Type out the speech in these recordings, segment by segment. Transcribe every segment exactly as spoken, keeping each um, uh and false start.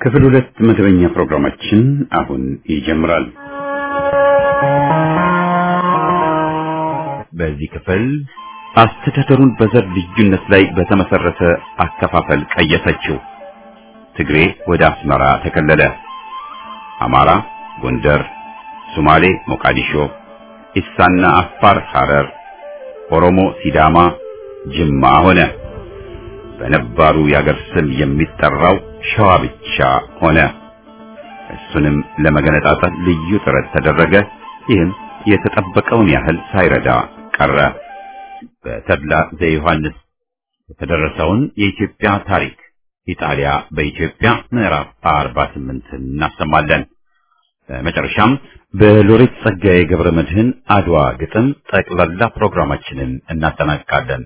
ክፍል ሁለት መደበኛ ፕሮግራማችን አሁን ይጀምራል። በዚህ ክፍል አስተዳደሩን በዘር ልዩነት ላይ በተመሰረተ አከፋፈል ቀየሰችው። ትግሬ ወደ አስመራ ተከለለ። አማራ ጎንደር፣ ሶማሌ ሞቃዲሾ፣ ኢሳና አፋር ሐረር፣ ኦሮሞ ሲዳማ ጅማ ሆነ። በነባሩ ያገር ስም የሚጠራው ሸዋ ብቻ ሆነ። እሱንም ለመገነጣጠል ልዩ ጥረት ተደረገ። ይህም የተጠበቀውን ያህል ሳይረዳ ቀረ። በተድላ ዘዮሐንስ የተደረሰውን የኢትዮጵያ ታሪክ ኢጣሊያ በኢትዮጵያ ምዕራፍ አርባ ስምንት እናሰማለን። በመጨረሻም በሎሬት ጸጋዬ ገብረ መድኅን አድዋ ግጥም ጠቅላላ ፕሮግራማችንን እናጠናቅቃለን።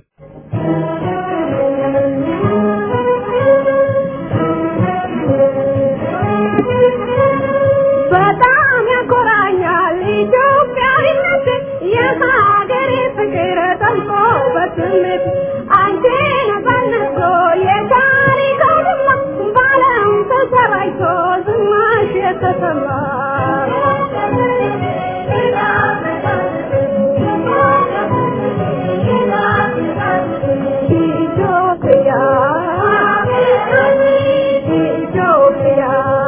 በጣም ያኮራኛል ኢትዮጵያዊነት የሀገሬ ፍቅር ጠልቆ በስሜት አንቺን ፈልጎ የታሪክ አውድማ ባለም ተሰራጭቶ ዝማሽ የተሰማ ኢትዮጵያ ኢትዮጵያ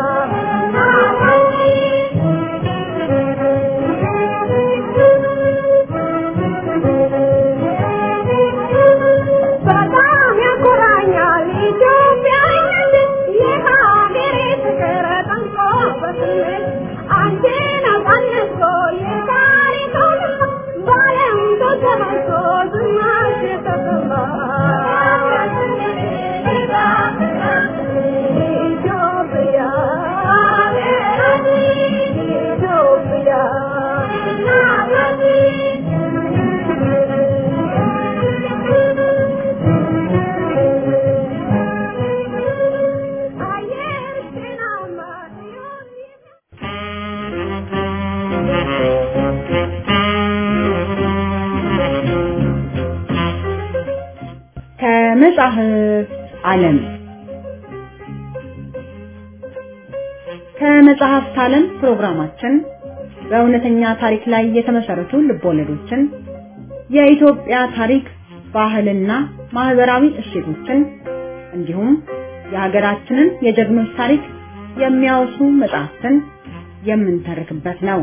በጣም ያኮራኛል ኢትዮጵያዊነት የሀገሬ ፍቅር ጠንቆ በስሜት አንቺን አሳንሶ የታሪክ አውድማ ባለም ተሰራጭቶ ዝናሽ የተሰማ ኢትዮጵያ ኢትዮጵያ ከመጽሐፍ ዓለም ከመጽሐፍት ዓለም ፕሮግራማችን በእውነተኛ ታሪክ ላይ የተመሰረቱ ልቦለዶችን፣ የኢትዮጵያ ታሪክ፣ ባህልና ማህበራዊ እሴቶችን እንዲሁም የሀገራችንን የጀግኖች ታሪክ የሚያወሱ መጽሐፍትን የምንተርክበት ነው።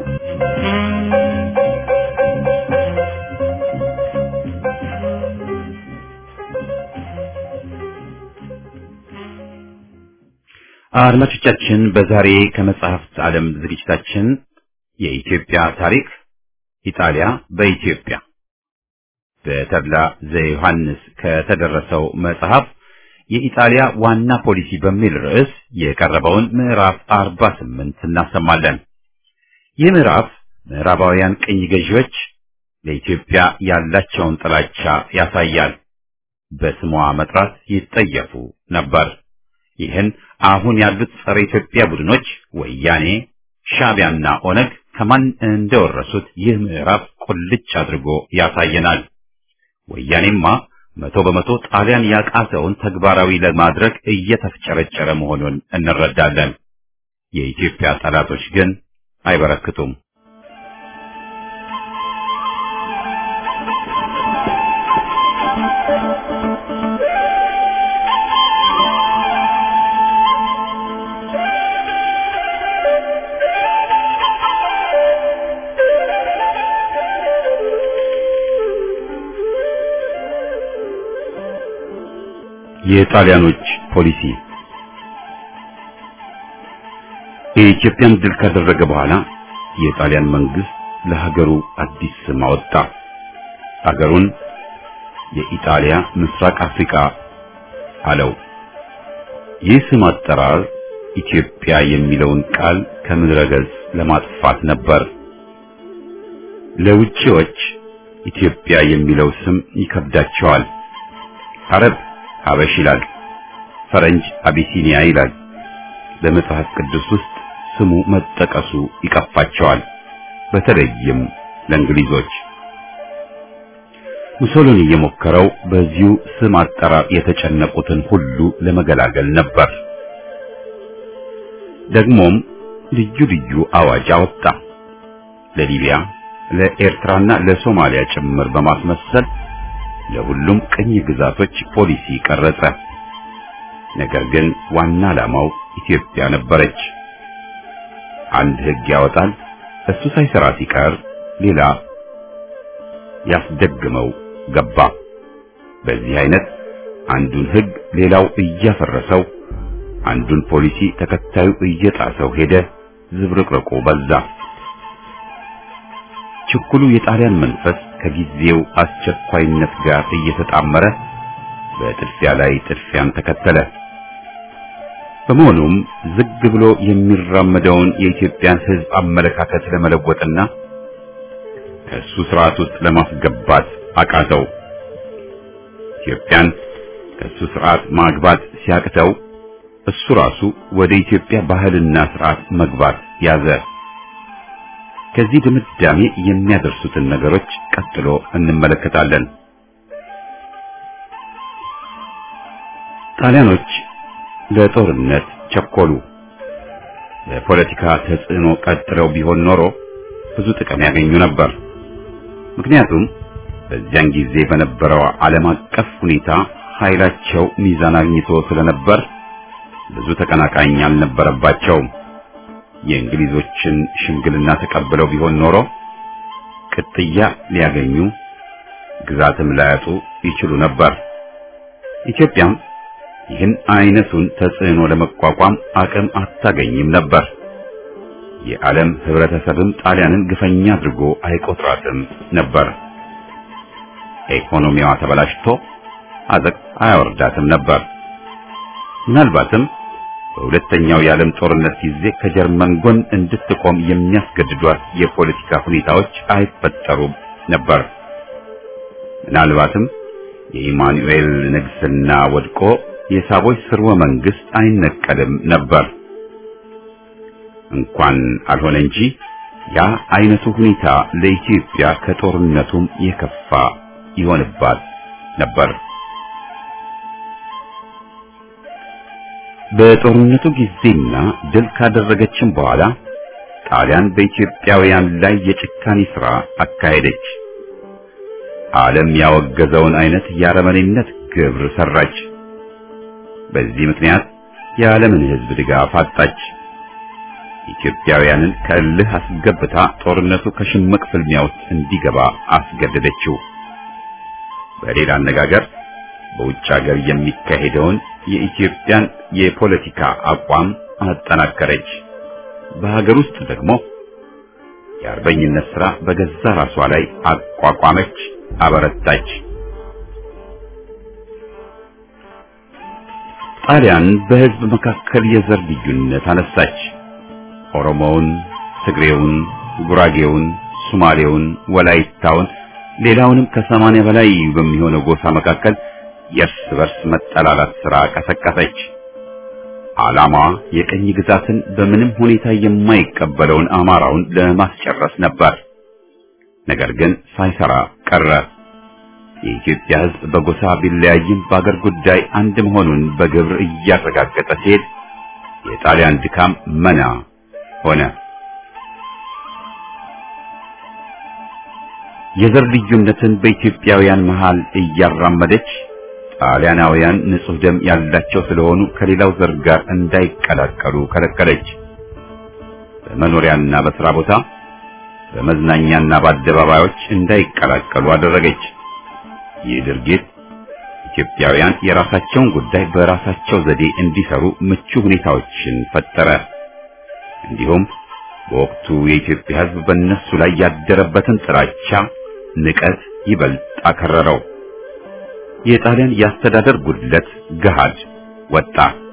አድማጮቻችን በዛሬ ከመጽሐፍት ዓለም ዝግጅታችን የኢትዮጵያ ታሪክ ኢጣሊያ በኢትዮጵያ በተድላ ዘዮሐንስ ከተደረሰው መጽሐፍ የኢጣሊያ ዋና ፖሊሲ በሚል ርዕስ የቀረበውን ምዕራፍ አርባ ስምንት እናሰማለን። ይህ ምዕራፍ ምዕራባውያን ቅኝ ገዢዎች ለኢትዮጵያ ያላቸውን ጥላቻ ያሳያል። በስሟ መጥራት ይጠየፉ ነበር። ይህን አሁን ያሉት ጸረ ኢትዮጵያ ቡድኖች ወያኔ፣ ሻዕቢያና ኦነግ ከማን እንደወረሱት ይህ ምዕራፍ ቁልጭ አድርጎ ያሳየናል። ወያኔማ መቶ በመቶ ጣሊያን ያቃተውን ተግባራዊ ለማድረግ እየተፍጨረጨረ መሆኑን እንረዳለን። የኢትዮጵያ ጠላቶች ግን አይበረክቱም። የጣሊያኖች ፖሊሲ የኢትዮጵያን ድል ካደረገ በኋላ የጣሊያን መንግስት ለሀገሩ አዲስ ስም አወጣ። ሀገሩን የኢጣሊያ ምስራቅ አፍሪካ አለው። ይህ ስም አጠራር ኢትዮጵያ የሚለውን ቃል ከምድረ ገጽ ለማጥፋት ነበር። ለውጪዎች ኢትዮጵያ የሚለው ስም ይከብዳቸዋል። አረብ ሀበሽ ይላል፣ ፈረንጅ አቢሲኒያ ይላል። በመጽሐፍ ቅዱስ ውስጥ ስሙ መጠቀሱ ይቀፋቸዋል፣ በተለይም ለእንግሊዞች። ሙሶሎኒ የሞከረው በዚሁ ስም አጠራር የተጨነቁትን ሁሉ ለመገላገል ነበር። ደግሞም ልዩ ልዩ አዋጅ አወጣ። ለሊቢያ፣ ለኤርትራና ለሶማሊያ ጭምር በማስመሰል ለሁሉም ቅኝ ግዛቶች ፖሊሲ ቀረጸ። ነገር ግን ዋና ዓላማው ኢትዮጵያ ነበረች። አንድ ሕግ ያወጣል፣ እሱ ሳይሰራ ሲቀር ሌላ ያስደግመው ገባ። በዚህ አይነት አንዱን ሕግ ሌላው እያፈረሰው፣ አንዱን ፖሊሲ ተከታዩ እየጣሰው ሄደ። ዝብርቅርቁ በዛ። ችኩሉ የጣሊያን መንፈስ ከጊዜው አስቸኳይነት ጋር እየተጣመረ በጥድፊያ ላይ ጥድፊያን ተከተለ። በመሆኑም ዝግ ብሎ የሚራመደውን የኢትዮጵያን ሕዝብ አመለካከት ለመለወጥና ከሱ ስርዓት ውስጥ ለማስገባት አቃተው። ኢትዮጵያን ከሱ ስርዓት ማግባት ሲያቅተው እሱ ራሱ ወደ ኢትዮጵያ ባህልና ስርዓት መግባት ያዘ። ከዚህ ድምዳሜ የሚያደርሱትን ነገሮች ቀጥሎ እንመለከታለን። ጣሊያኖች ለጦርነት ቸኮሉ። ለፖለቲካ ተጽዕኖ ቀጥለው ቢሆን ኖሮ ብዙ ጥቅም ያገኙ ነበር። ምክንያቱም በዚያን ጊዜ በነበረው ዓለም አቀፍ ሁኔታ ኃይላቸው ሚዛን አግኝቶ ስለነበር ብዙ ተቀናቃኝ አልነበረባቸውም። የእንግሊዞችን ሽምግልና ተቀብለው ቢሆን ኖሮ ቅጥያ ሊያገኙ ግዛትም ላያጡ ይችሉ ነበር። ኢትዮጵያም ይህን አይነቱን ተጽዕኖ ለመቋቋም አቅም አታገኝም ነበር። የዓለም ህብረተሰብም ጣሊያንን ግፈኛ አድርጎ አይቆጥራትም ነበር። ኢኮኖሚዋ ተበላሽቶ አዘቅ አያወርዳትም ነበር። ምናልባትም በሁለተኛው የዓለም ጦርነት ጊዜ ከጀርመን ጎን እንድትቆም የሚያስገድዷት የፖለቲካ ሁኔታዎች አይፈጠሩም ነበር። ምናልባትም የኢማኑኤል ንግስና ወድቆ የሳቦች ስርወ መንግስት አይነቀልም ነበር። እንኳን አልሆነ እንጂ ያ አይነቱ ሁኔታ ለኢትዮጵያ ከጦርነቱም የከፋ ይሆንባት ነበር። በጦርነቱ ጊዜና ድል ካደረገችም በኋላ ጣሊያን በኢትዮጵያውያን ላይ የጭካኔ ሥራ አካሄደች። ዓለም ያወገዘውን አይነት የአረመኔነት ግብር ሰራች። በዚህ ምክንያት የዓለምን ሕዝብ ድጋፍ አጣች። ኢትዮጵያውያንን ከእልህ አስገብታ ጦርነቱ ከሽምቅ ፍልሚያ ውስጥ እንዲገባ አስገደደችው። በሌላ አነጋገር በውጭ ሀገር የሚካሄደውን የኢትዮጵያን የፖለቲካ አቋም አጠናከረች። በሀገር ውስጥ ደግሞ የአርበኝነት ሥራ በገዛ ራሷ ላይ አቋቋመች፣ አበረታች። ጣሊያን በሕዝብ መካከል የዘር ልዩነት አነሳች። ኦሮሞውን፣ ትግሬውን፣ ጉራጌውን፣ ሶማሌውን፣ ወላይታውን ሌላውንም ከሰማንያ በላይ በሚሆነው ጎሳ መካከል የእርስ በርስ መጠላላት ሥራ ቀሰቀሰች። ዓላማዋ የቀኝ ግዛትን በምንም ሁኔታ የማይቀበለውን አማራውን ለማስጨረስ ነበር። ነገር ግን ሳይሰራ ቀረ። የኢትዮጵያ ሕዝብ በጎሳ ቢለያይም በአገር ጉዳይ አንድ መሆኑን በግብር እያረጋገጠ ሲሄድ የጣሊያን ድካም መና ሆነ። የዘር ልዩነትን በኢትዮጵያውያን መሃል እያራመደች ጣሊያናውያን ንጹህ ደም ያላቸው ስለሆኑ ከሌላው ዘር ጋር እንዳይቀላቀሉ ከለከለች። በመኖሪያና በሥራ ቦታ፣ በመዝናኛና በአደባባዮች እንዳይቀላቀሉ አደረገች። ይህ ድርጊት ኢትዮጵያውያን የራሳቸውን ጉዳይ በራሳቸው ዘዴ እንዲሰሩ ምቹ ሁኔታዎችን ፈጠረ። እንዲሁም በወቅቱ የኢትዮጵያ ሕዝብ በእነሱ ላይ ያደረበትን ጥላቻ፣ ንቀት ይበልጥ አከረረው። የጣሊያን የአስተዳደር ጉድለት ገሃድ ወጣ።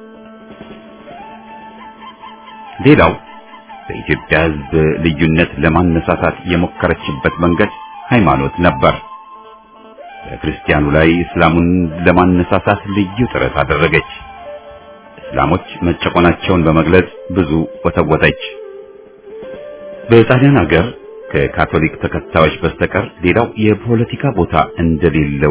ሌላው በኢትዮጵያ ሕዝብ ልዩነት ለማነሳሳት የሞከረችበት መንገድ ሃይማኖት ነበር። በክርስቲያኑ ላይ እስላሙን ለማነሳሳት ልዩ ጥረት አደረገች። እስላሞች መጨቆናቸውን በመግለጽ ብዙ ወተወተች። በጣሊያን ሀገር ከካቶሊክ ተከታዮች በስተቀር ሌላው የፖለቲካ ቦታ እንደሌለው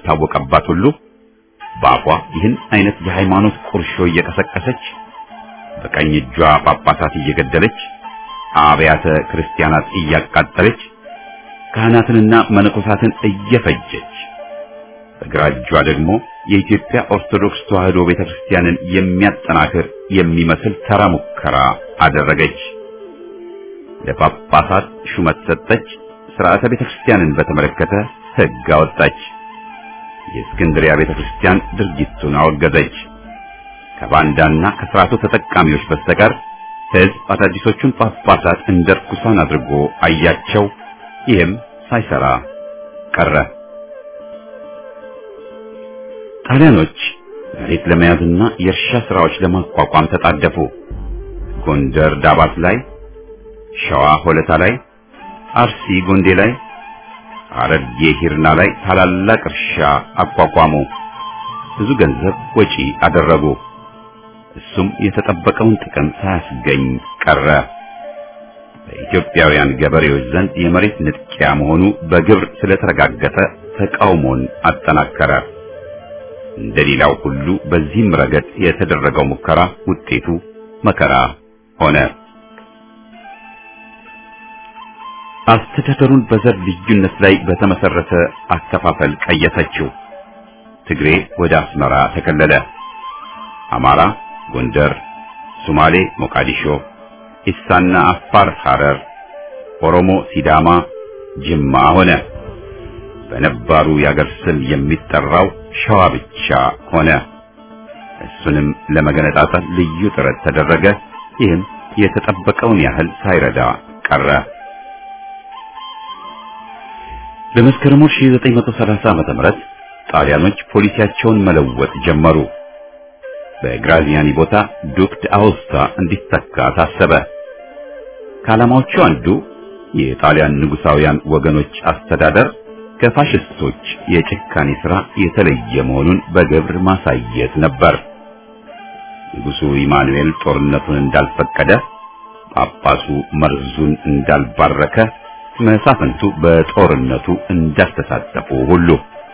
እንዳልታወቀባት ሁሉ በአፏ ይህን አይነት የሃይማኖት ቁርሾ እየቀሰቀሰች በቀኝ እጇ ጳጳሳት እየገደለች አብያተ ክርስቲያናት እያቃጠለች ካህናትንና መነኮሳትን እየፈጀች በግራ እጇ ደግሞ የኢትዮጵያ ኦርቶዶክስ ተዋሕዶ ቤተክርስቲያንን የሚያጠናክር የሚመስል ተራ ሙከራ አደረገች። ለጳጳሳት ሹመት ሰጠች። ሥርዓተ ቤተክርስቲያንን በተመለከተ ሕግ አወጣች። የእስክንድርያ ቤተክርስቲያን ድርጊቱን አወገዘች። ከባንዳና ከሥርዓቱ ተጠቃሚዎች በስተቀር ሕዝብ አዳዲሶቹን ጳጳሳት እንደ ርኩሳን አድርጎ አያቸው። ይህም ሳይሰራ ቀረ። ጣሊያኖች መሬት ለመያዝና የእርሻ ሥራዎች ለማቋቋም ተጣደፉ። ጎንደር ዳባት ላይ፣ ሸዋ ሆለታ ላይ፣ አርሲ ጎንዴ ላይ፣ ሐረርጌ ሂርና ላይ ታላላቅ እርሻ አቋቋሙ። ብዙ ገንዘብ ወጪ አደረጉ። እሱም የተጠበቀውን ጥቅም ሳያስገኝ ቀረ። በኢትዮጵያውያን ገበሬዎች ዘንድ የመሬት ንጥቂያ መሆኑ በግብር ስለተረጋገጠ ተቃውሞን አጠናከረ። እንደሌላው ሁሉ በዚህም ረገድ የተደረገው ሙከራ ውጤቱ መከራ ሆነ። አስተዳደሩን በዘር ልዩነት ላይ በተመሰረተ አከፋፈል ቀየሰችው። ትግሬ ወደ አስመራ ተከለለ። አማራ ጎንደር፣ ሶማሌ ሞቃዲሾ፣ ኢሳና አፋር ሐረር፣ ኦሮሞ ሲዳማ ጅማ ሆነ። በነባሩ የአገር ስም የሚጠራው ሸዋ ብቻ ሆነ። እሱንም ለመገነጣጠል ልዩ ጥረት ተደረገ። ይህም የተጠበቀውን ያህል ሳይረዳ ቀረ። በመስከረም ሺህ ዘጠኝ መቶ ሰላሳ ዓመተ ምህረት ጣሊያኖች ፖሊሲያቸውን መለወጥ ጀመሩ። በግራዚያኒ ቦታ ዱክ ዳኦስታ እንዲተካ ታሰበ። ከዓላማዎቹ አንዱ የጣሊያን ንጉሳውያን ወገኖች አስተዳደር ከፋሽስቶች የጭካኔ ሥራ የተለየ መሆኑን በግብር ማሳየት ነበር። ንጉሡ ኢማኑኤል ጦርነቱን እንዳልፈቀደ፣ ጳጳሱ መርዙን እንዳልባረከ፣ መሳፍንቱ በጦርነቱ እንዳልተሳተፉ ሁሉ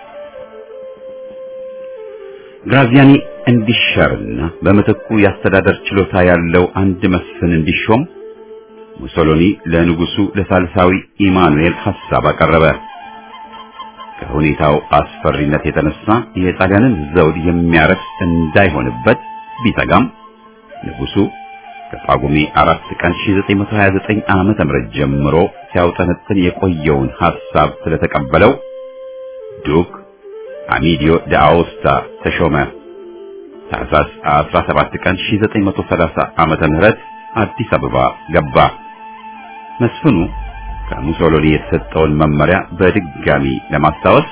ግራዚያኒ እንዲሻርና በመተኩ ያስተዳደር ችሎታ ያለው አንድ መስፍን እንዲሾም ሙሶሎኒ ለንጉሡ ለሳልሳዊ ኢማኑኤል ሐሳብ አቀረበ። ከሁኔታው አስፈሪነት የተነሳ የጣሊያንን ዘውድ የሚያረክስ እንዳይሆንበት ቢሰጋም ንጉሡ ከጳጉሜ አራት ቀን ሺህ ዘጠኝ መቶ ሀያ ዘጠኝ ዓመተ ምህረት ጀምሮ ሲያውጠነጥን የቆየውን ሐሳብ ስለተቀበለው ዱክ አሚዲዮ ዳኦስታ ተሾመ። ታኅሳስ አስራ ሰባት ቀን ሺህ ዘጠኝ መቶ ሰላሳ ዓመተ ምህረት አዲስ አበባ ገባ። መስፍኑ ከሙሶሎኒ የተሰጠውን መመሪያ በድጋሚ ለማስታወስ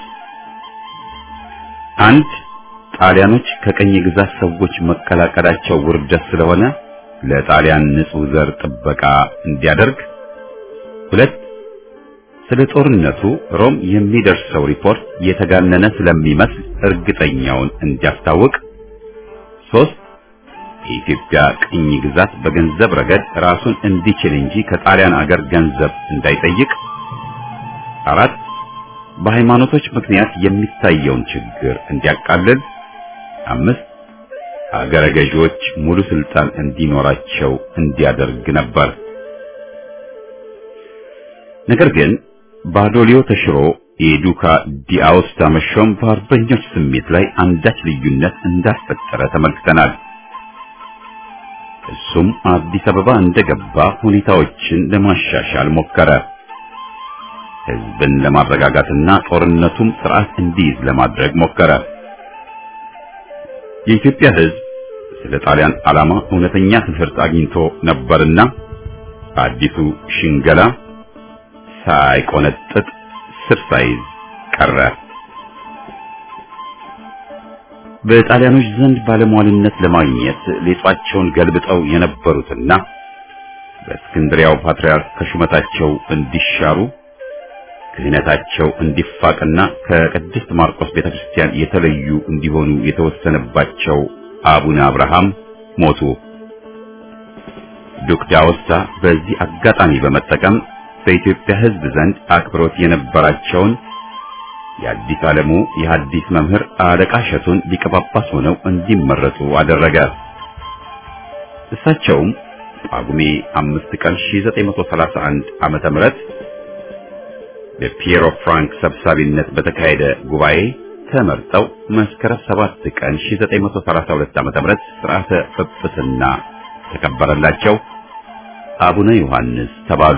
አንድ ጣሊያኖች ከቀኝ ግዛት ሰዎች መቀላቀላቸው ውርደት ስለሆነ ለጣሊያን ንጹህ ዘር ጥበቃ እንዲያደርግ፣ ሁለት ስለ ጦርነቱ ሮም የሚደርሰው ሪፖርት የተጋነነ ስለሚመስል እርግጠኛውን እንዲያስታውቅ፣ ሶስት የኢትዮጵያ ቅኝ ግዛት በገንዘብ ረገድ ራሱን እንዲችል እንጂ ከጣሊያን አገር ገንዘብ እንዳይጠይቅ፣ አራት በሃይማኖቶች ምክንያት የሚታየውን ችግር እንዲያቃልል፣ አምስት አገረ ገዢዎች ሙሉ ስልጣን እንዲኖራቸው እንዲያደርግ ነበር። ነገር ግን ባዶሊዮ ተሽሮ የዱካ ዳኦስታ መሾም በአርበኞች ስሜት ላይ አንዳች ልዩነት እንዳፈጠረ ተመልክተናል። እሱም አዲስ አበባ እንደገባ ሁኔታዎችን ለማሻሻል ሞከረ። ሕዝብን ለማረጋጋትና ጦርነቱም ስርዓት እንዲይዝ ለማድረግ ሞከረ። የኢትዮጵያ ሕዝብ ስለ ጣሊያን ዓላማ እውነተኛ ትምህርት አግኝቶ ነበርና አዲሱ ሽንገላ ሳይቆነጥጥ ስር ሳይዝ ቀረ። በጣሊያኖች ዘንድ ባለሟልነት ለማግኘት ሌጧቸውን ገልብጠው የነበሩትና በእስክንድሪያው ፓትርያርክ ከሹመታቸው እንዲሻሩ ክህነታቸው እንዲፋቅና ከቅድስት ማርቆስ ቤተክርስቲያን የተለዩ እንዲሆኑ የተወሰነባቸው አቡነ አብርሃም ሞቱ። ዱክ ዳኦስታ በዚህ አጋጣሚ በመጠቀም በኢትዮጵያ ሕዝብ ዘንድ አክብሮት የነበራቸውን የአዲስ ዓለሙ የሐዲስ መምህር አለቃ እሸቱን ሊቀ ጳጳስ ሆነው እንዲመረጡ አደረገ። እሳቸውም ጳጉሜ አምስት ቀን ሺህ ዘጠኝ መቶ ሰላሳ አንድ ዓመተ ምህረት በፒየሮ ፍራንክ ሰብሳቢነት በተካሄደ ጉባኤ ተመርጠው መስከረም ሰባት ቀን ሺህ ዘጠኝ መቶ ሰላሳ ሁለት ዓመተ ምህረት ሥርዓተ ጵጵስና ተከበረላቸው። አቡነ ዮሐንስ ተባሉ።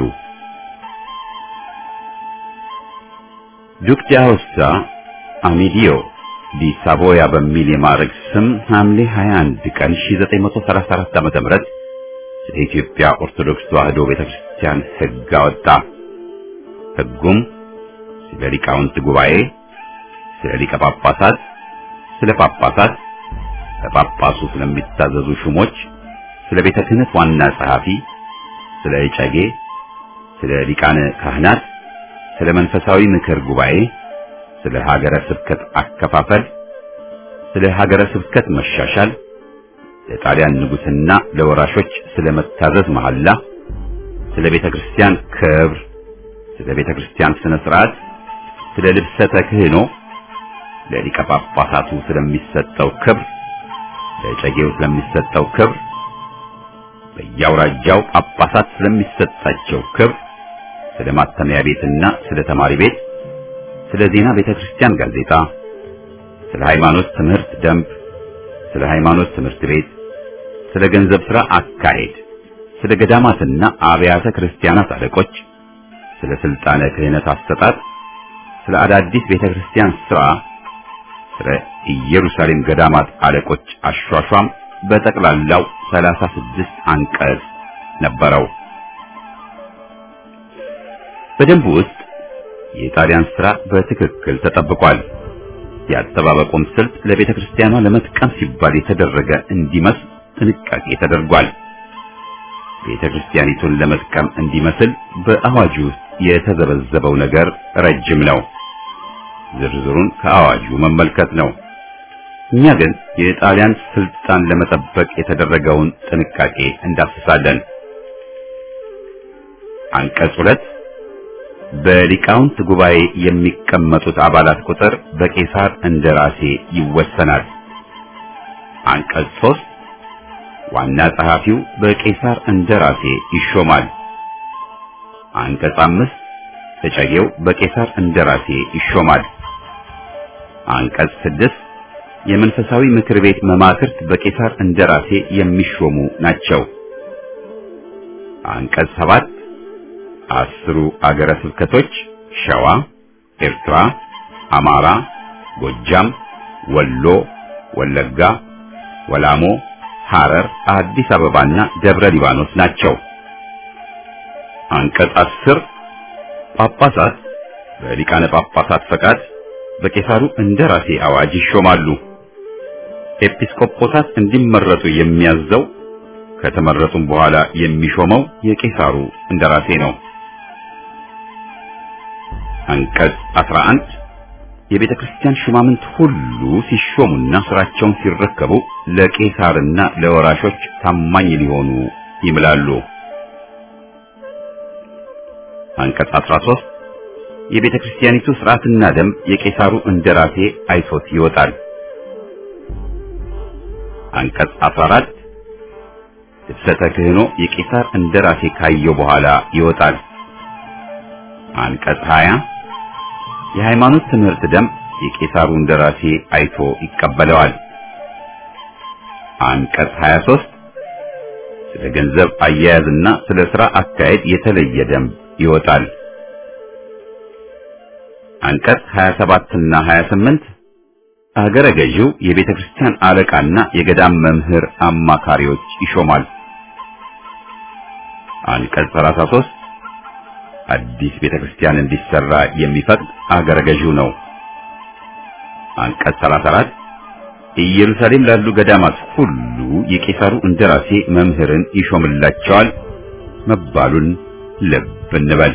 ዱክ ዳኦስታ አሚዲዮ ዲ ሳቮያ በሚል የማዕረግ ስም ሐምሌ ሃያ አንድ ቀን ሺህ ዘጠኝ መቶ ሰላሳ አራት ዓመተ ምህረት የኢትዮጵያ ኦርቶዶክስ ተዋሕዶ ቤተክርስቲያን ሕግ አወጣ። ሕጉም ስለ ሊቃውንት ጉባኤ፣ ስለ ሊቀ ጳጳሳት፣ ስለ ጳጳሳት፣ ለጳጳሱ ስለሚታዘዙ ሹሞች፣ ስለ ቤተ ክህነት ዋና ጸሐፊ፣ ስለ እጨጌ፣ ስለ ሊቃነ ካህናት፣ ስለ መንፈሳዊ ምክር ጉባኤ፣ ስለ ሀገረ ስብከት አከፋፈል፣ ስለ ሀገረ ስብከት መሻሻል፣ ለጣሊያን ንጉሥና ለወራሾች ስለ መታዘዝ መሐላ፣ ስለ ቤተ ክርስቲያን ክብር፣ ስለ ቤተ ክርስቲያን ስነ ሥርዓት፣ ስለ ልብሰ ተክህኖ፣ ለሊቀ ጳጳሳቱ ስለሚሰጠው ክብር፣ ለጨጌው ስለሚሰጠው ክብር፣ በየአውራጃው ጳጳሳት ስለሚሰጣቸው ክብር፣ ስለ ማተሚያ ቤትና ስለ ተማሪ ቤት፣ ስለ ዜና ቤተ ክርስቲያን ጋዜጣ፣ ስለ ሃይማኖት ትምህርት ደንብ፣ ስለ ሃይማኖት ትምህርት ቤት፣ ስለ ገንዘብ ሥራ አካሄድ፣ ስለ ገዳማትና አብያተ ክርስቲያናት አለቆች፣ ስለ ስልጣነ ክህነት አሰጣጥ፣ ስለ አዳዲስ ቤተ ክርስቲያን ሥራ፣ ስለ ኢየሩሳሌም ገዳማት አለቆች አሿሿም በጠቅላላው ሰላሳ ስድስት አንቀጽ ነበረው። በደንቡ ውስጥ የጣሊያን ሥራ በትክክል ተጠብቋል። የአጠባበቁም ስልት ለቤተ ክርስቲያኗ ለመጥቀም ሲባል የተደረገ እንዲመስል ጥንቃቄ ተደርጓል። ቤተ ክርስቲያኒቱን ለመጥቀም እንዲመስል በአዋጁ ውስጥ የተዘበዘበው ነገር ረጅም ነው። ዝርዝሩን ከአዋጁ መመልከት ነው። እኛ ግን የጣሊያን ስልጣን ለመጠበቅ የተደረገውን ጥንቃቄ እንዳስሳለን። አንቀጽ ሁለት በሊቃውንት ጉባኤ የሚቀመጡት አባላት ቁጥር በቄሳር እንደራሴ ይወሰናል። አንቀጽ ሶስት ዋና ጸሐፊው በቄሳር እንደራሴ ይሾማል። አንቀጽ አምስት እጨጌው በቄሳር እንደራሴ ይሾማል። አንቀጽ ስድስት የመንፈሳዊ ምክር ቤት መማክርት በቄሳር እንደራሴ የሚሾሙ ናቸው። አንቀጽ ሰባት አስሩ አገረ ስብከቶች ሸዋ፣ ኤርትራ፣ አማራ፣ ጎጃም፣ ወሎ፣ ወለጋ፣ ወላሞ፣ ሐረር፣ አዲስ አበባና ደብረ ሊባኖስ ናቸው። አንቀጽ አስር ጳጳሳት በሊቃነ ጳጳሳት ፈቃድ በቄሳሩ እንደራሴ አዋጅ ይሾማሉ። ኤጲስቆጶሳት እንዲመረጡ የሚያዘው ከተመረጡም በኋላ የሚሾመው የቄሳሩ እንደራሴ ነው። አንቀጽ አስራ አንድ የቤተ ክርስቲያን ሹማምንት ሁሉ ሲሾሙና ስራቸውን ሲረከቡ ለቄሳርና ለወራሾች ታማኝ ሊሆኑ ይምላሉ። አንቀጽ አስራ ሶስት የቤተ ክርስቲያኒቱ ሥርዓትና ደንብ የቄሳሩ እንደራሴ አይቶት ይወጣል። አንቀጽ አስራ አራት ልብሰተ ክህኖ የቄሳር እንደራሴ ካየው በኋላ ይወጣል። አንቀጽ ሀያ የሃይማኖት ትምህርት ደንብ የቄሳሩ እንደራሴ አይቶ ይቀበለዋል። አንቀጽ ሀያ ሶስት ስለ ገንዘብ አያያዝና ስለ ሥራ አካሄድ የተለየ ደንብ ይወጣል። አንቀጽ ሀያ ሰባት እና ሀያ ስምንት አገረ ገዢው የቤተ ክርስቲያን አለቃና የገዳም መምህር አማካሪዎች ይሾማል። አንቀጽ ሰላሳ ሶስት አዲስ ቤተ ክርስቲያን እንዲሰራ የሚፈቅድ አገረ ገዢው ነው። አንቀጽ ሰላሳ አራት ኢየሩሳሌም ላሉ ገዳማት ሁሉ የቄሳሩ እንደራሴ መምህርን ይሾምላቸዋል መባሉን ልብ እንበል።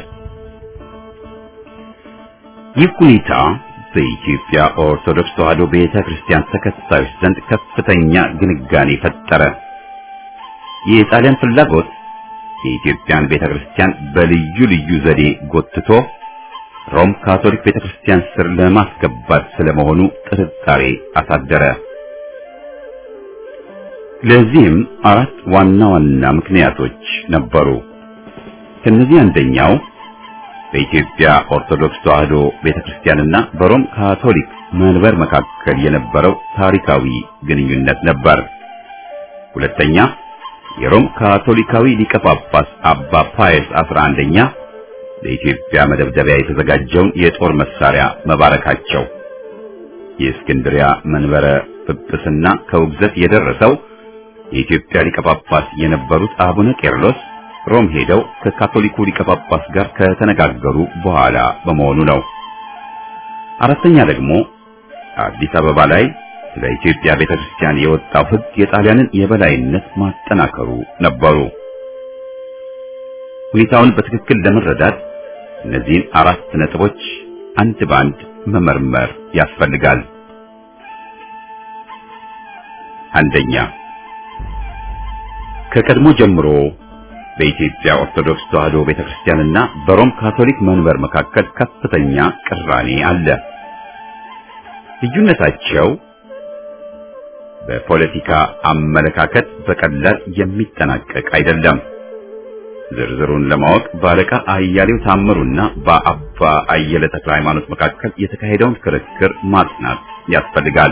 ይህ ሁኔታ በኢትዮጵያ ኦርቶዶክስ ተዋሕዶ ቤተ ክርስቲያን ተከታዮች ዘንድ ከፍተኛ ግንጋኔ ፈጠረ። የጣሊያን ፍላጎት የኢትዮጵያን ቤተ ክርስቲያን በልዩ ልዩ ዘዴ ጎትቶ ሮም ካቶሊክ ቤተ ክርስቲያን ስር ለማስገባት ስለመሆኑ ጥርጣሬ አሳደረ። ለዚህም አራት ዋና ዋና ምክንያቶች ነበሩ። ከነዚህ አንደኛው በኢትዮጵያ ኦርቶዶክስ ተዋሕዶ ቤተክርስቲያንና በሮም ካቶሊክ መንበር መካከል የነበረው ታሪካዊ ግንኙነት ነበር። ሁለተኛ የሮም ካቶሊካዊ ሊቀ ጳጳስ አባ ፓየስ አስራ አንደኛ ለኢትዮጵያ መደብደቢያ የተዘጋጀውን የጦር መሳሪያ መባረካቸው። የእስክንድሪያ መንበረ ጵጵስና ከውግዘት የደረሰው የኢትዮጵያ ሊቀ ጳጳስ የነበሩት አቡነ ቄርሎስ ሮም ሄደው ከካቶሊኩ ሊቀ ጳጳስ ጋር ከተነጋገሩ በኋላ በመሆኑ ነው። አራተኛ ደግሞ አዲስ አበባ ላይ ስለ ኢትዮጵያ ቤተክርስቲያን የወጣው ሕግ የጣሊያንን የበላይነት ማጠናከሩ ነበሩ። ሁኔታውን በትክክል ለመረዳት እነዚህን አራት ነጥቦች አንድ ባንድ መመርመር ያስፈልጋል። አንደኛ ከቀድሞ ጀምሮ በኢትዮጵያ ኦርቶዶክስ ተዋሕዶ ቤተክርስቲያንና በሮም ካቶሊክ መንበር መካከል ከፍተኛ ቅራኔ አለ። ልዩነታቸው በፖለቲካ አመለካከት በቀላል የሚጠናቀቅ አይደለም። ዝርዝሩን ለማወቅ ባለቃ አያሌው ታምሩና በአባ አየለ ተክለ ሃይማኖት መካከል የተካሄደውን ክርክር ማጥናት ያስፈልጋል።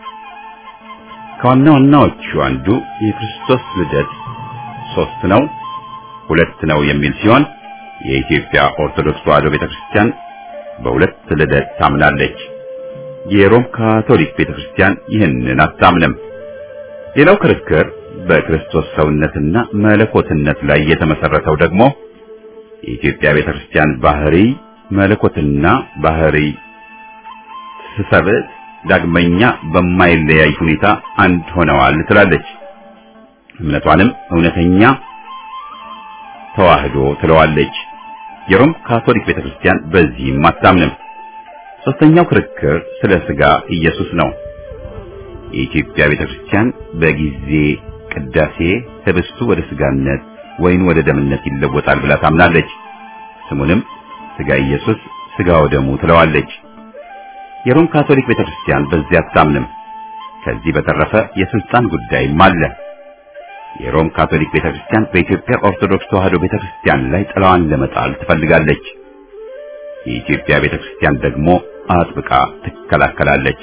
ከዋና ዋናዎቹ አንዱ የክርስቶስ ልደት ሶስት ነው ሁለት ነው የሚል ሲሆን የኢትዮጵያ ኦርቶዶክስ ተዋሕዶ ቤተክርስቲያን በሁለት ልደት ታምናለች። የሮም ካቶሊክ ቤተክርስቲያን ይህንን አታምንም። ሌላው ክርክር በክርስቶስ ሰውነትና መለኮትነት ላይ የተመሰረተው ደግሞ የኢትዮጵያ ቤተክርስቲያን ባህሪ መለኮትና ባህሪ ስሰብእ ዳግመኛ በማይለያይ ሁኔታ አንድ ሆነዋል ትላለች። እምነቷንም እውነተኛ ተዋህዶ ትለዋለች። የሮም ካቶሊክ ቤተክርስቲያን በዚህም አታምንም። ሶስተኛው ክርክር ስለ ሥጋ ኢየሱስ ነው። የኢትዮጵያ ቤተክርስቲያን በጊዜ ቅዳሴ ህብስቱ ወደ ሥጋነት ወይን ወደ ደምነት ይለወጣል ብላ ታምናለች። ስሙንም ሥጋ ኢየሱስ ሥጋው ደሙ ትለዋለች። የሮም ካቶሊክ ቤተክርስቲያን በዚህ አታምንም። ከዚህ በተረፈ የስልጣን ጉዳይም አለ። የሮም ካቶሊክ ቤተክርስቲያን በኢትዮጵያ ኦርቶዶክስ ተዋሕዶ ቤተክርስቲያን ላይ ጥላዋን ለመጣል ትፈልጋለች። የኢትዮጵያ ቤተክርስቲያን ደግሞ አጥብቃ ትከላከላለች።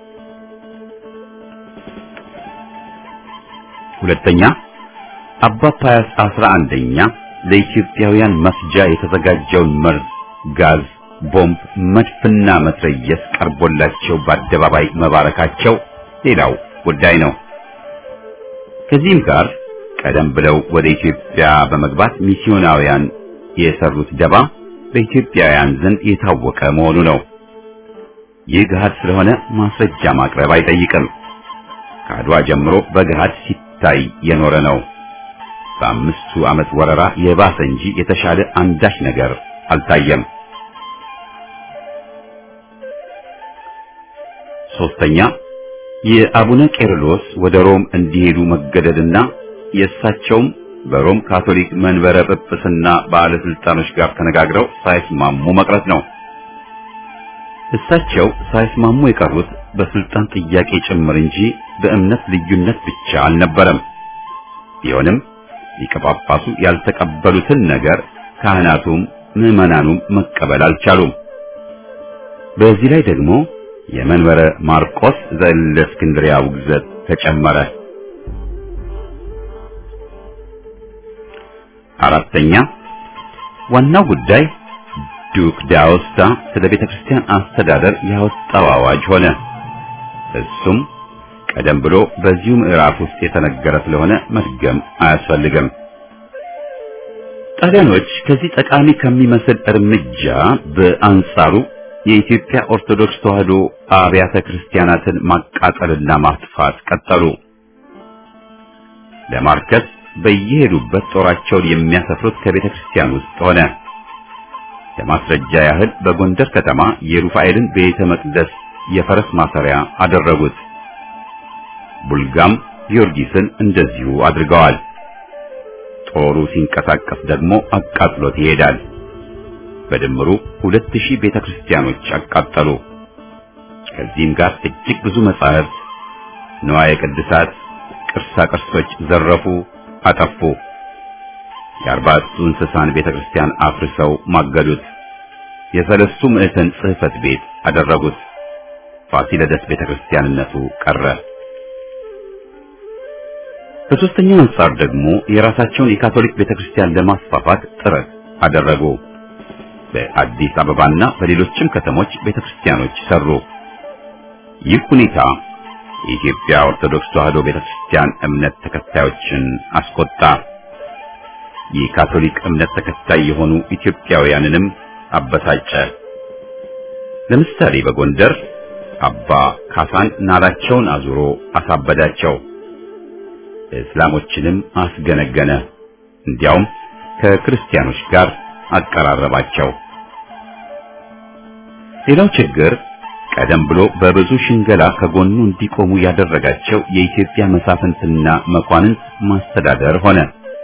ሁለተኛ አባ ፓያስ አስራ አንደኛ ለኢትዮጵያውያን መስጃ የተዘጋጀውን መርዝ፣ ጋዝ፣ ቦምብ፣ መድፍና መትረየስ ቀርቦላቸው በአደባባይ መባረካቸው ሌላው ጉዳይ ነው። ከዚህም ጋር ቀደም ብለው ወደ ኢትዮጵያ በመግባት ሚስዮናውያን የሰሩት ደባ በኢትዮጵያውያን ዘንድ የታወቀ መሆኑ ነው። ይህ ገሃድ ስለሆነ ማስረጃ ማቅረብ አይጠይቅም። ከአድዋ ጀምሮ በገሃድ ሲታይ የኖረ ነው። በአምስቱ ዓመት ወረራ የባሰ እንጂ የተሻለ አንዳች ነገር አልታየም። ሶስተኛ የአቡነ ቄርሎስ ወደ ሮም እንዲሄዱ መገደድና የእሳቸውም በሮም ካቶሊክ መንበረ ጵጵስና ባለስልጣኖች ጋር ተነጋግረው ሳይስማሙ መቅረት ነው። እሳቸው ሳይስማሙ የቀሩት በስልጣን ጥያቄ ጭምር እንጂ በእምነት ልዩነት ብቻ አልነበረም። ቢሆንም ሊቀ ጳጳሱ ያልተቀበሉትን ነገር ካህናቱም ምዕመናኑም መቀበል አልቻሉም። በዚህ ላይ ደግሞ የመንበረ ማርቆስ ዘእስክንድርያ ውግዘት ተጨመረ። አራተኛ ዋናው ጉዳይ ዱክ ዳውስታ ስለ ቤተክርስቲያን አስተዳደር ያወጣው አዋጅ ሆነ። እሱም ቀደም ብሎ በዚሁ ምዕራፍ ውስጥ የተነገረ ስለሆነ መድገም አያስፈልግም። ጣሊያኖች ከዚህ ጠቃሚ ከሚመስል እርምጃ በአንጻሩ የኢትዮጵያ ኦርቶዶክስ ተዋሕዶ አብያተ ክርስቲያናትን ማቃጠልና ማጥፋት ቀጠሉ። ለማርከስ በየሄዱበት ጦራቸውን የሚያሰፍሩት ከቤተ ክርስቲያን ውስጥ ሆነ። ለማስረጃ ያህል በጎንደር ከተማ የሩፋኤልን ቤተ መቅደስ የፈረስ ማሰሪያ አደረጉት። ቡልጋም ጊዮርጊስን እንደዚሁ አድርገዋል። ጦሩ ሲንቀሳቀስ ደግሞ አቃጥሎት ይሄዳል። በድምሩ ሁለት ሺህ ቤተ ክርስቲያኖች አቃጠሉ። ከዚህም ጋር እጅግ ብዙ መጻሕፍት፣ ንዋየ ቅድሳት፣ ቅርሳ ቅርሶች ዘረፉ፣ አጠፉ። የአርባዕቱ እንስሳን ቤተክርስቲያን አፍርሰው ማገዱት። የሰለስቱ ምዕተን ጽሕፈት ቤት አደረጉት። ፋሲለደስ ቤተክርስቲያንነቱ ቀረ። በሶስተኛው አንጻር ደግሞ የራሳቸውን የካቶሊክ ቤተክርስቲያን ለማስፋፋት ጥረት አደረጉ። በአዲስ አበባና በሌሎችም ከተሞች ቤተክርስቲያኖች ሰሩ። ይህ ሁኔታ የኢትዮጵያ ኦርቶዶክስ ተዋሕዶ ቤተክርስቲያን እምነት ተከታዮችን አስቆጣ። የካቶሊክ እምነት ተከታይ የሆኑ ኢትዮጵያውያንንም አበሳጨ። ለምሳሌ በጎንደር አባ ካሳን ናላቸውን አዙሮ አሳበዳቸው። እስላሞችንም አስገነገነ። እንዲያውም ከክርስቲያኖች ጋር አቀራረባቸው። ሌላው ችግር ቀደም ብሎ በብዙ ሽንገላ ከጎኑ እንዲቆሙ ያደረጋቸው የኢትዮጵያ መሳፍንትና መኳንንት ማስተዳደር ሆነ።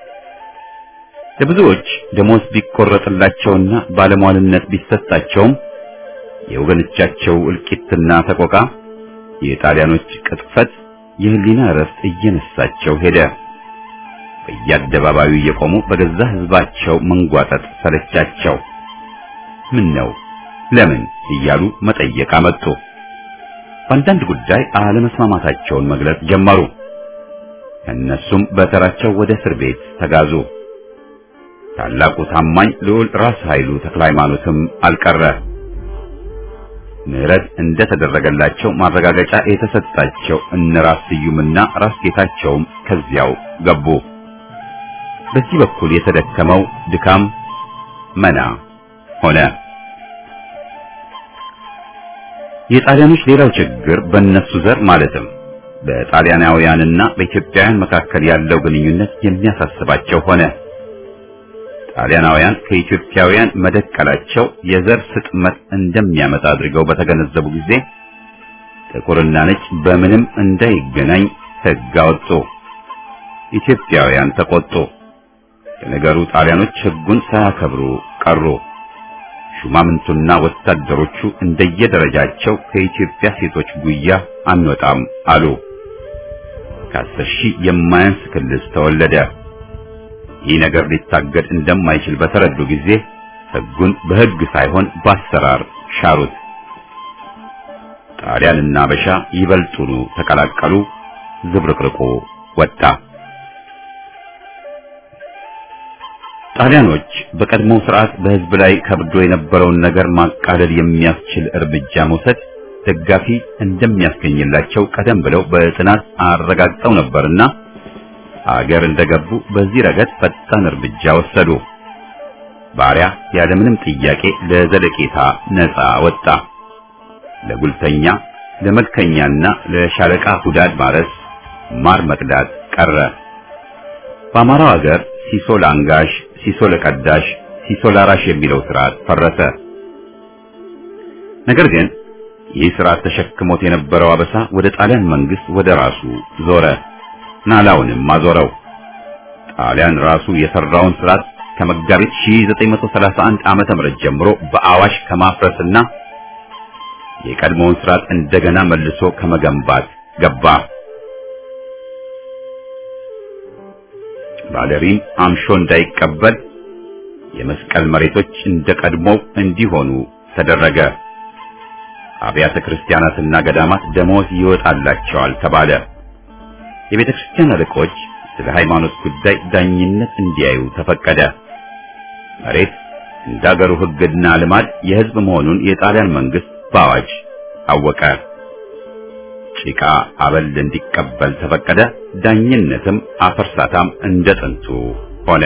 ለብዙዎች ደሞዝ ቢቆረጥላቸውና ባለሟልነት ቢሰጣቸውም የወገኖቻቸው እልቂትና ተቆቃ፣ የጣሊያኖች ቅጥፈት የህሊና እረፍት እየነሳቸው ሄደ። በየአደባባዩ የቆሙ በገዛ ህዝባቸው መንጓጠጥ ሰለቻቸው። ምን ነው ለምን እያሉ መጠየቅ አመጡ። በአንዳንድ ጉዳይ አለመስማማታቸውን መግለጽ ጀመሩ። እነሱም በተራቸው ወደ እስር ቤት ተጋዙ። ታላቁ ታማኝ ልዑል ራስ ኃይሉ ተክለ ሃይማኖትም አልቀረ። ምህረት እንደተደረገላቸው ማረጋገጫ የተሰጣቸው እነ ራስ ስዩምና ራስ ጌታቸውም ከዚያው ገቡ። በዚህ በኩል የተደከመው ድካም መና ሆነ። የጣሊያኖች ሌላው ችግር በእነሱ ዘር ማለትም በጣሊያናውያንና በኢትዮጵያውያን መካከል ያለው ግንኙነት የሚያሳስባቸው ሆነ። ጣሊያናውያን ከኢትዮጵያውያን መደቀላቸው የዘር ስጥመት እንደሚያመጣ አድርገው በተገነዘቡ ጊዜ ጥቁርና ነጭ በምንም እንዳይገናኝ ሕግ አወጡ። ኢትዮጵያውያን ተቆጡ። የነገሩ ጣሊያኖች ሕጉን ሳያከብሩ ቀሩ። ሹማምንቱና ወታደሮቹ እንደየደረጃቸው ከኢትዮጵያ ሴቶች ጉያ አንወጣም አሉ። ከአስር ሺህ የማያንስ ክልስ ተወለደ። ይህ ነገር ሊታገድ እንደማይችል በተረዱ ጊዜ ሕጉን በሕግ ሳይሆን በአሰራር ሻሩት። ጣሊያንና አበሻ ይበልጡኑ ተቀላቀሉ። ዝብርቅርቁ ወጣ። ጣሊያኖች በቀድሞው ስርዓት በሕዝብ ላይ ከብዶ የነበረውን ነገር ማቃለል የሚያስችል እርምጃ መውሰድ ደጋፊ እንደሚያስገኝላቸው ቀደም ብለው በጥናት አረጋግጠው ነበርና አገር እንደገቡ በዚህ ረገድ ፈጣን እርምጃ ወሰዱ። ባሪያ ያለምንም ጥያቄ ለዘለቄታ ነፃ ወጣ። ለጉልተኛ፣ ለመልከኛና ለሻለቃ ሁዳድ ማረስ፣ ማር መቅዳት ቀረ። በአማራው አገር ሲሶ ለአንጋሽ፣ ሲሶ ለቀዳሽ፣ ሲሶ ላራሽ የሚለው ስርዓት ፈረሰ። ነገር ግን ይህ ስርዓት ተሸክሞት የነበረው አበሳ ወደ ጣሊያን መንግስት ወደ ራሱ ዞረ። ናላውንም አዞረው። ጣሊያን ራሱ የሰራውን ስርዓት ከመጋቢት ሺህ ዘጠኝ መቶ ሰላሳ አንድ ዓመተ ምህረት ጀምሮ በአዋሽ ከማፍረስና የቀድሞውን ስርዓት እንደገና መልሶ ከመገንባት ገባ። ባለሪም አምሾ እንዳይቀበል የመስቀል መሬቶች እንደቀድሞው እንዲሆኑ ተደረገ። አብያተ ክርስቲያናትና ገዳማት ደሞዝ ይወጣላቸዋል ተባለ። የቤተ ክርስቲያን አለቆች ስለ ሃይማኖት ጉዳይ ዳኝነት እንዲያዩ ተፈቀደ። መሬት እንዳገሩ ሕግና ልማድ የሕዝብ መሆኑን የጣሊያን መንግስት በአዋጅ አወቀ። ጭቃ አበል እንዲቀበል ተፈቀደ። ዳኝነትም አፈርሳታም እንደ ጥንቱ ሆነ።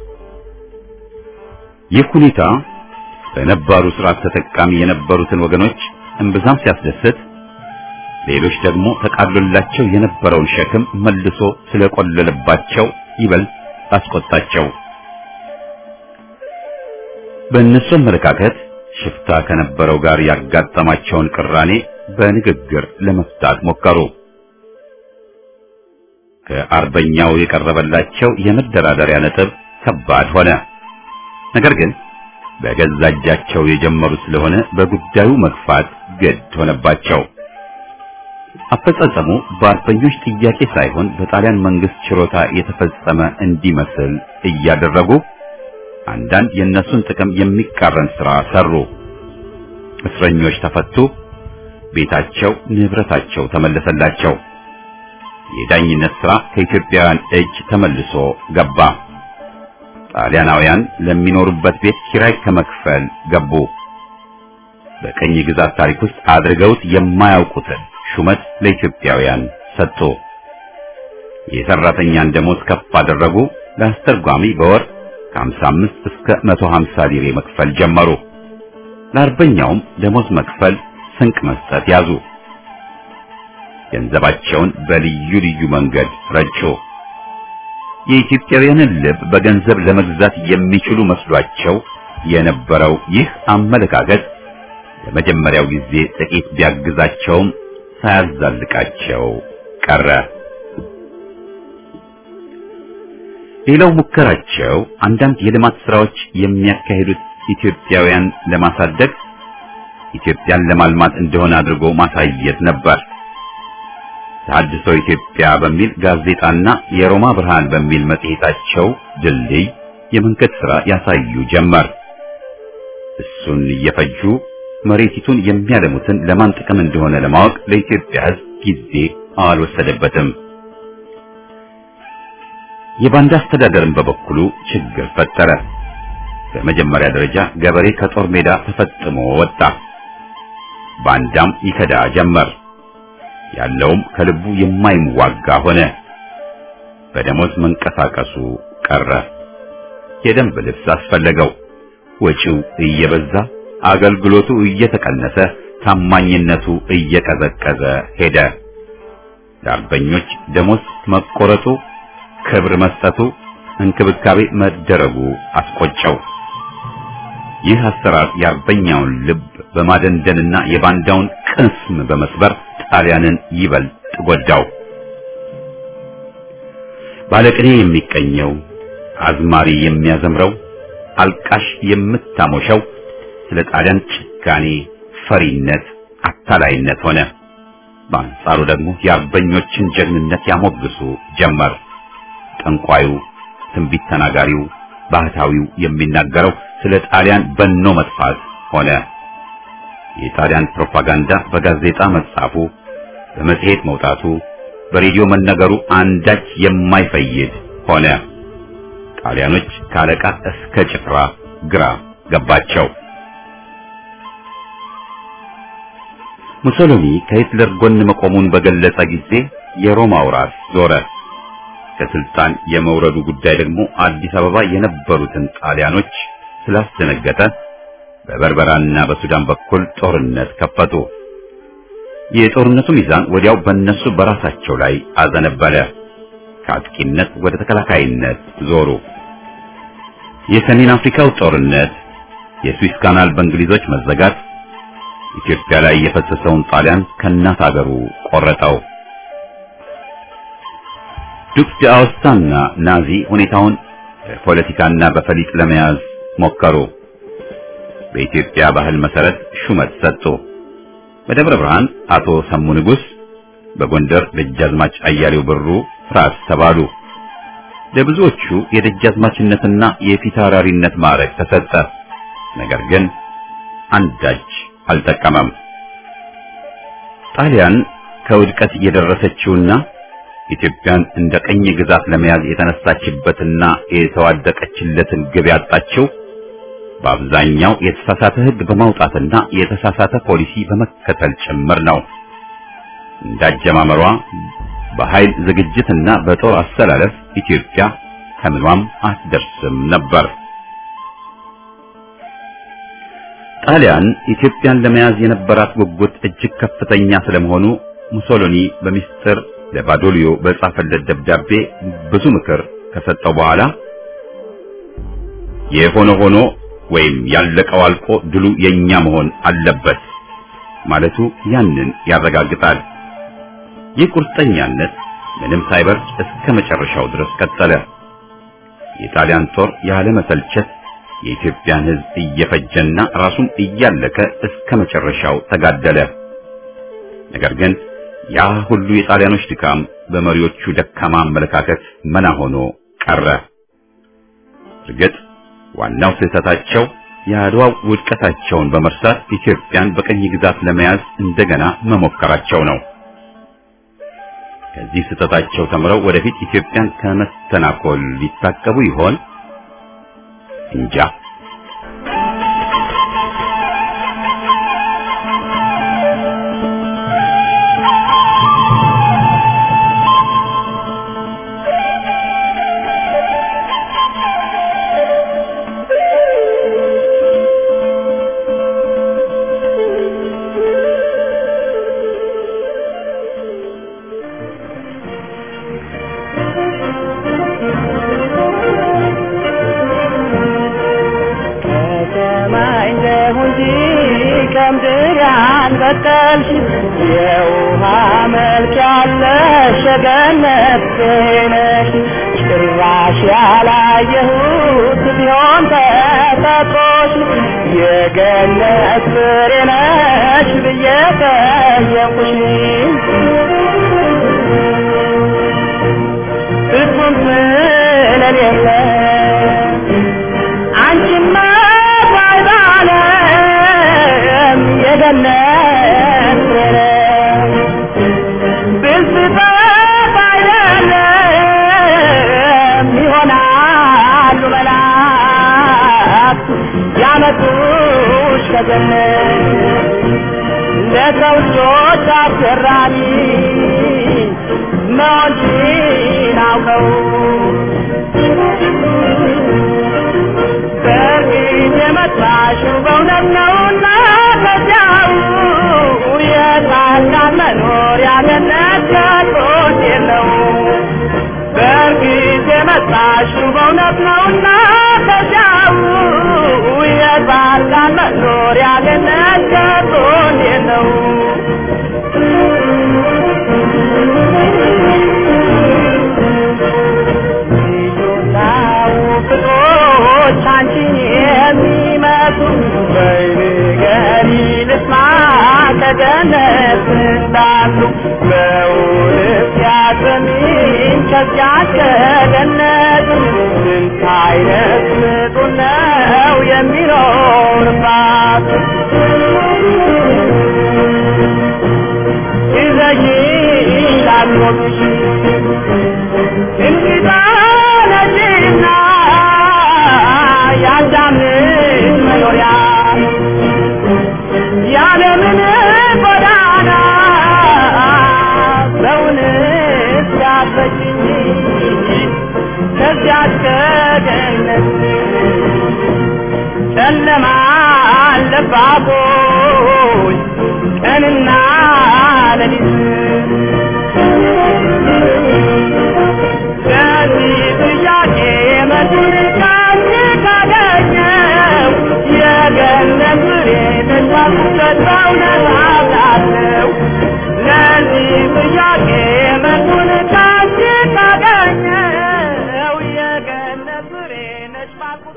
ይህ ሁኔታ በነባሩ ስርዓት ተጠቃሚ የነበሩትን ወገኖች እምብዛም ሲያስደስት፣ ሌሎች ደግሞ ተቃሎላቸው የነበረውን ሸክም መልሶ ስለቆለለባቸው ይበልጥ አስቆጣቸው። በእነሱ አመለካከት ሽፍታ ከነበረው ጋር ያጋጠማቸውን ቅራኔ በንግግር ለመፍታት ሞከሩ። ከአርበኛው የቀረበላቸው የመደራደሪያ ነጥብ ከባድ ሆነ። ነገር ግን በገዛ እጃቸው የጀመሩ ስለሆነ በጉዳዩ መግፋት ግድ ሆነባቸው። አፈጻጸሙ በአርበኞች ጥያቄ ሳይሆን በጣሊያን መንግስት ችሮታ የተፈጸመ እንዲመስል እያደረጉ አንዳንድ የእነሱን ጥቅም የሚቃረን ሥራ ሰሩ። እስረኞች ተፈቱ፣ ቤታቸው ንብረታቸው ተመለሰላቸው። የዳኝነት ሥራ ከኢትዮጵያውያን እጅ ተመልሶ ገባ። ጣሊያናውያን ለሚኖሩበት ቤት ኪራይ ከመክፈል ገቡ። በቀኝ ግዛት ታሪክ ውስጥ አድርገውት የማያውቁትን ሹመት ለኢትዮጵያውያን ሰጡ። የሰራተኛን ደሞዝ ከፍ አደረጉ። ለአስተርጓሚ በወር ከሀምሳ አምስት እስከ መቶ ሀምሳ ሊሬ መክፈል ጀመሩ። ለአርበኛውም ደሞዝ መክፈል፣ ስንቅ መስጠት ያዙ። ገንዘባቸውን በልዩ ልዩ መንገድ ረጩ። የኢትዮጵያውያንን ልብ በገንዘብ ለመግዛት የሚችሉ መስሏቸው የነበረው ይህ አመለካከት ለመጀመሪያው ጊዜ ጥቂት ቢያግዛቸውም ሳያዛልቃቸው ቀረ። ሌላው ሙከራቸው አንዳንድ የልማት ስራዎች የሚያካሂዱት ኢትዮጵያውያን ለማሳደግ ኢትዮጵያን ለማልማት እንደሆነ አድርጎ ማሳየት ነበር። ተሐድሶ ኢትዮጵያ በሚል ጋዜጣና የሮማ ብርሃን በሚል መጽሔታቸው ድልድይ የመንገድ ሥራ ያሳዩ ጀመር። እሱን እየፈጁ መሬቲቱን የሚያለሙትን ለማን ጥቅም እንደሆነ ለማወቅ ለኢትዮጵያ ሕዝብ ጊዜ አልወሰደበትም። የባንዳ አስተዳደርን በበኩሉ ችግር ፈጠረ። በመጀመሪያ ደረጃ ገበሬ ከጦር ሜዳ ተፈጥሞ ወጣ። ባንዳም ይከዳ ጀመር። ያለውም ከልቡ የማይዋጋ ሆነ። በደሞዝ መንቀሳቀሱ ቀረ። የደንብ ልብስ አስፈለገው። ወጪው እየበዛ አገልግሎቱ እየተቀነሰ ታማኝነቱ እየቀዘቀዘ ሄደ። ለአርበኞች ደሞዝ መቆረጡ፣ ክብር መስጠቱ፣ እንክብካቤ መደረጉ አስቆጨው። ይህ አሰራር የአርበኛውን ልብ በማደንደንና የባንዳውን ቅስም በመስበር ጣሊያንን ይበልጥ ጎዳው። ባለቅኔ የሚቀኘው፣ አዝማሪ የሚያዘምረው፣ አልቃሽ የምታሞሸው ስለ ጣሊያን ጭካኔ፣ ፈሪነት፣ አታላይነት ሆነ። በአንጻሩ ደግሞ የአርበኞችን ጀግንነት ያሞግሱ ጀመር። ጠንቋዩ፣ ትንቢት ተናጋሪው፣ ባህታዊው የሚናገረው ስለ ጣሊያን በኖ መጥፋት ሆነ። የጣሊያን ፕሮፓጋንዳ በጋዜጣ መጻፉ፣ በመጽሔት መውጣቱ፣ በሬዲዮ መነገሩ አንዳች የማይፈይድ ሆነ። ጣሊያኖች ካለቃ እስከ ጭፍራ ግራ ገባቸው። ሙሶሎኒ ከሂትለር ጎን መቆሙን በገለጸ ጊዜ የሮማው ራስ ዞረ። ከስልጣን የመውረዱ ጉዳይ ደግሞ አዲስ አበባ የነበሩትን ጣሊያኖች ስላስደነገጠ በበርበራና በሱዳን በኩል ጦርነት ከፈቱ። የጦርነቱ ሚዛን ወዲያው በእነሱ በራሳቸው ላይ አዘነበለ። ከአጥቂነት ወደ ተከላካይነት ዞሩ። የሰሜን አፍሪካው ጦርነት፣ የስዊስ ካናል በእንግሊዞች መዘጋት ኢትዮጵያ ላይ የፈሰሰውን ጣሊያን ከእናት አገሩ ቆረጠው። ዱክ ዳውስታና ናዚ ሁኔታውን በፖለቲካና በፈሊጥ ለመያዝ ሞከሩ። በኢትዮጵያ ባህል መሰረት ሹመት ሰጡ። በደብረ ብርሃን አቶ ሰሙ ንጉስ፣ በጎንደር ደጃዝማች አያሌው ብሩ ራስ ተባሉ። ለብዙዎቹ የደጃዝማችነትና የፊታውራሪነት ማዕረግ ተሰጠ። ነገር ግን አንዳች አልጠቀመም። ጣሊያን ከውድቀት የደረሰችውና ኢትዮጵያን እንደ ቀኝ ግዛት ለመያዝ የተነሳችበትና የተዋደቀችለትን ግብ ያጣችው በአብዛኛው የተሳሳተ ሕግ በማውጣትና የተሳሳተ ፖሊሲ በመከተል ጭምር ነው። እንዳጀማመሯ በኃይል ዝግጅትና በጦር አሰላለፍ ኢትዮጵያ ከምኗም አትደርስም ነበር። ጣሊያን ኢትዮጵያን ለመያዝ የነበራት ጉጉት እጅግ ከፍተኛ ስለመሆኑ ሙሶሎኒ በሚስጥር ለባዶሊዮ በጻፈለት ደብዳቤ ብዙ ምክር ከሰጠው በኋላ የሆነ ሆኖ ወይም ያለቀው አልቆ ድሉ የኛ መሆን አለበት ማለቱ ያንን ያረጋግጣል። ይህ ቁርጠኛነት ምንም ሳይበርድ እስከ መጨረሻው ድረስ ቀጠለ። የጣሊያን ጦር ያለ መሰልቸት የኢትዮጵያን ሕዝብ እየፈጀና ራሱም እያለቀ እስከ መጨረሻው ተጋደለ። ነገር ግን ያ ሁሉ የጣሊያኖች ድካም በመሪዎቹ ደካማ አመለካከት መና ሆኖ ቀረ። እርግጥ ዋናው ስህተታቸው የአድዋው ውድቀታቸውን በመርሳት ኢትዮጵያን በቀኝ ግዛት ለመያዝ እንደገና መሞከራቸው ነው። ከዚህ ስህተታቸው ተምረው ወደፊት ኢትዮጵያን ከመስተናኮል ሊታቀቡ ይሆን? እንጃ። የውሃ መልክ ያለሽ ገነት ነሽ ጭራሽ ያላየሁት ቢሆን ተፈጥሮሽ የገነት ፍሬ ነሽ ብዬ ጠየቁሽ ፍጹም ስለሌለ አንቺማ ባይባለም የገነት ያመጡሽ ከገነት ለሰው ልጆች አስገራሚ መሆንሽን አውቀው በእርግጥ የመጣሽው በእውነት ነውና ከዚያው የጻድቃን መኖሪያ ገነት ከቶት የለው በእርግጥ የመጣሽው በእውነት ነውና ከዚያው የጻድቃን መኖሪያ ገነት ከቶት የለው ፍቅሮች አንቺን የሚመስሉ በይንገሪ ልስማ ከገነት እንዳሉ በውልፍ ያሰሚን ከዚያች ከገነት ስንት አይነት ፍጡር ነው የሚኖርባት ይዘሽ ላልሞትሽ እንግዳ ነሽና ያዳምጥ መኖሪያ ያለምን ጎዳና በእውነት ያበጅኝ ከዚያች ከገነት ጨለማ አለባቦች ቀንና ሌሊት ከዚህ ጥያቄ መልስ ካንቺ ካገኘው የገነት ፍሬ ተሻልኩበት በእውነት አምናለሁ ለዚህ ጥያቄ መልሱን ካንቺ ካገኘው የገነት ፍሬ ነሽ ባልኩት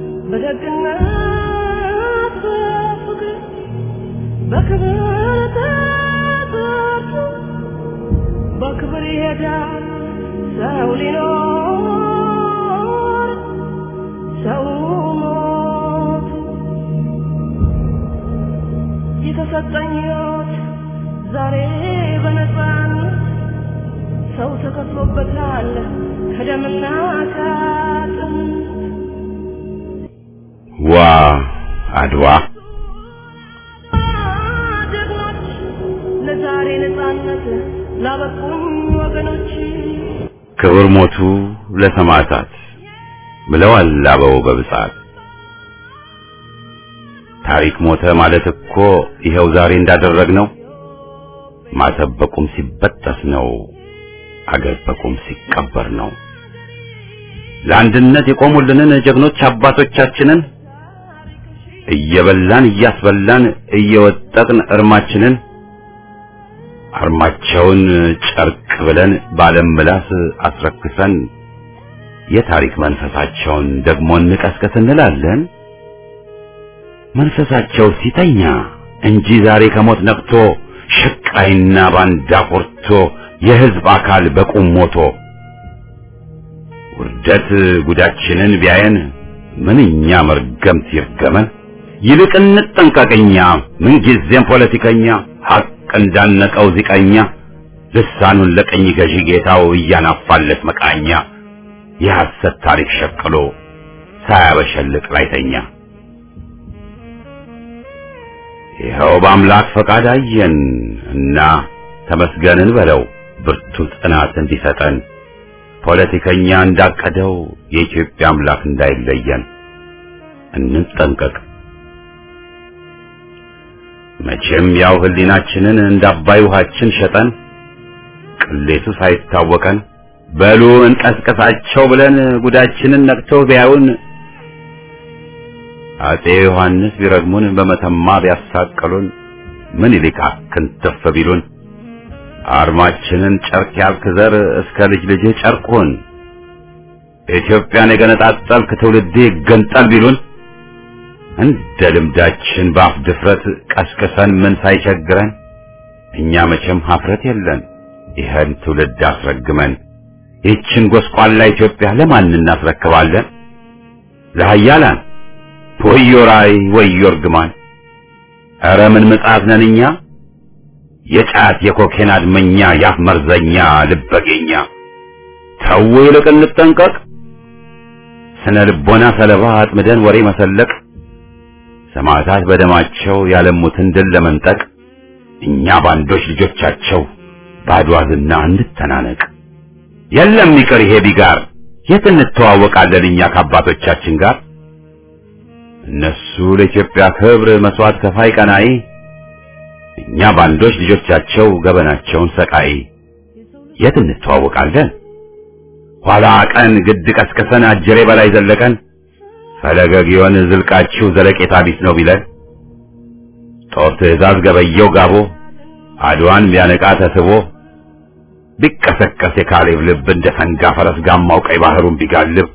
በደግነት በፍቅር በክብር ተጠርቶ በክብር ይሄዳል ሰው ሊኖር ሰው ሞት የተሰጠኝ ሕይወት ዛሬ በነፃነት ሰው ተከፍሎበታል ከደምና ከአጥንት ዋ አድዋ ጀግኖች ለዛሬ ነፃነት ላበቁኝ ወገኖች ክብር ሞቱ ለሰማዕታት ብለዋል አበው በብጻት ታሪክ ሞተ ማለት እኮ ይሄው ዛሬ እንዳደረግነው ማተበቁም ሲበጠስ ነው አገር በቁም ሲቀበር ነው ለአንድነት የቆሙልንን ጀግኖች አባቶቻችንን እየበላን እያስበላን እየወጠቅን እርማችንን አርማቸውን ጨርቅ ብለን ባለም ምላስ አስረክሰን የታሪክ መንፈሳቸውን ደግሞ እንቀስቀስ እንላለን መንፈሳቸው ሲተኛ እንጂ ዛሬ ከሞት ነቅቶ ሽቃይና ባንዳ ቆርቶ የህዝብ አካል በቁም ሞቶ ውርደት ጉዳችንን ቢያየን ምንኛ መርገምት ይርገመን። ይልቅ እንጠንቀቅኛ ምንጊዜም ፖለቲከኛ ሐቅ እንዳነቀው ዚቀኛ ልሳኑን ለቀኝ ገዢ ጌታው እያናፋለት መቃኛ የሐሰት ታሪክ ሸቅሎ ሳያበሸልቅ ላይተኛ ይኸው በአምላክ ፈቃድ አየን እና ተመስገንን በለው ብርቱ ጽናት እንዲሰጠን ፖለቲከኛ እንዳቀደው የኢትዮጵያ አምላክ እንዳይለየን እንጠንቀቅ። መቼም ያው ህሊናችንን እንዳባይ ውሃችን ሸጠን ቅሌቱ ሳይታወቀን በሉ እንቀስቀሳቸው ብለን ጉዳችንን ነቅተው ቢያዩን አጼ ዮሐንስ ቢረግሙን በመተማ ቢያሳቀሉን ምን ይልካክን ተፍ ቢሉን አርማችንን ጨርቅ ያልክዘር እስከ ልጅ ልጅ ጨርቁን ኢትዮጵያን የገነጣጠልክ ትውልድ ይገንጠል ቢሉን እንደ ልምዳችን ባፍ ድፍረት ቀስቅሰን ምን ሳይቸግረን እኛ መቼም ሀፍረት የለን ይሄን ትውልድ አስረግመን ይህችን ጎስቋላ ኢትዮጵያ ለማን እናስረክባለን? ለሃያላን ወዮ ራይ ወዮ እርግማን። ኧረ ምን ምጽአት ነን እኛ የጫት የኮኬን አድመኛ ያፍ መርዘኛ ልበገኛ። ተው ይልቅ እንጠንቀቅ ስነ ልቦና ሰለባ አጥምደን ወሬ መሰለቅ ሰማዕታት በደማቸው ያለሙትን ድል ለመንጠቅ እኛ ባንዶች ልጆቻቸው ባድዋ ዝና እንድተናነቅ። የለም ይቅር ይሄ ቢጋር የት እንተዋወቃለን እኛ ከአባቶቻችን ጋር። እነሱ ለኢትዮጵያ ክብር መስዋዕት ከፋይ ቀናኢ እኛ ባንዶች ልጆቻቸው ገበናቸውን ሰቃይ። የት እንተዋወቃለን ኋላ ቀን ግድ ቀስቅሰን አጀሬ በላይ ዘለቀን ፈለገ ጊዮን ዝልቃችሁ ዘለቄታ ቢስ ነው ቢለን ጦር ትእዛዝ ገበየው ጋቦ አድዋን ቢያነቃ ተስቦ ቢቀሰቀስ የካሌብ ልብ እንደ ፈንጋ ፈረስ ጋማው ቀይ ባህሩን ቢጋልብ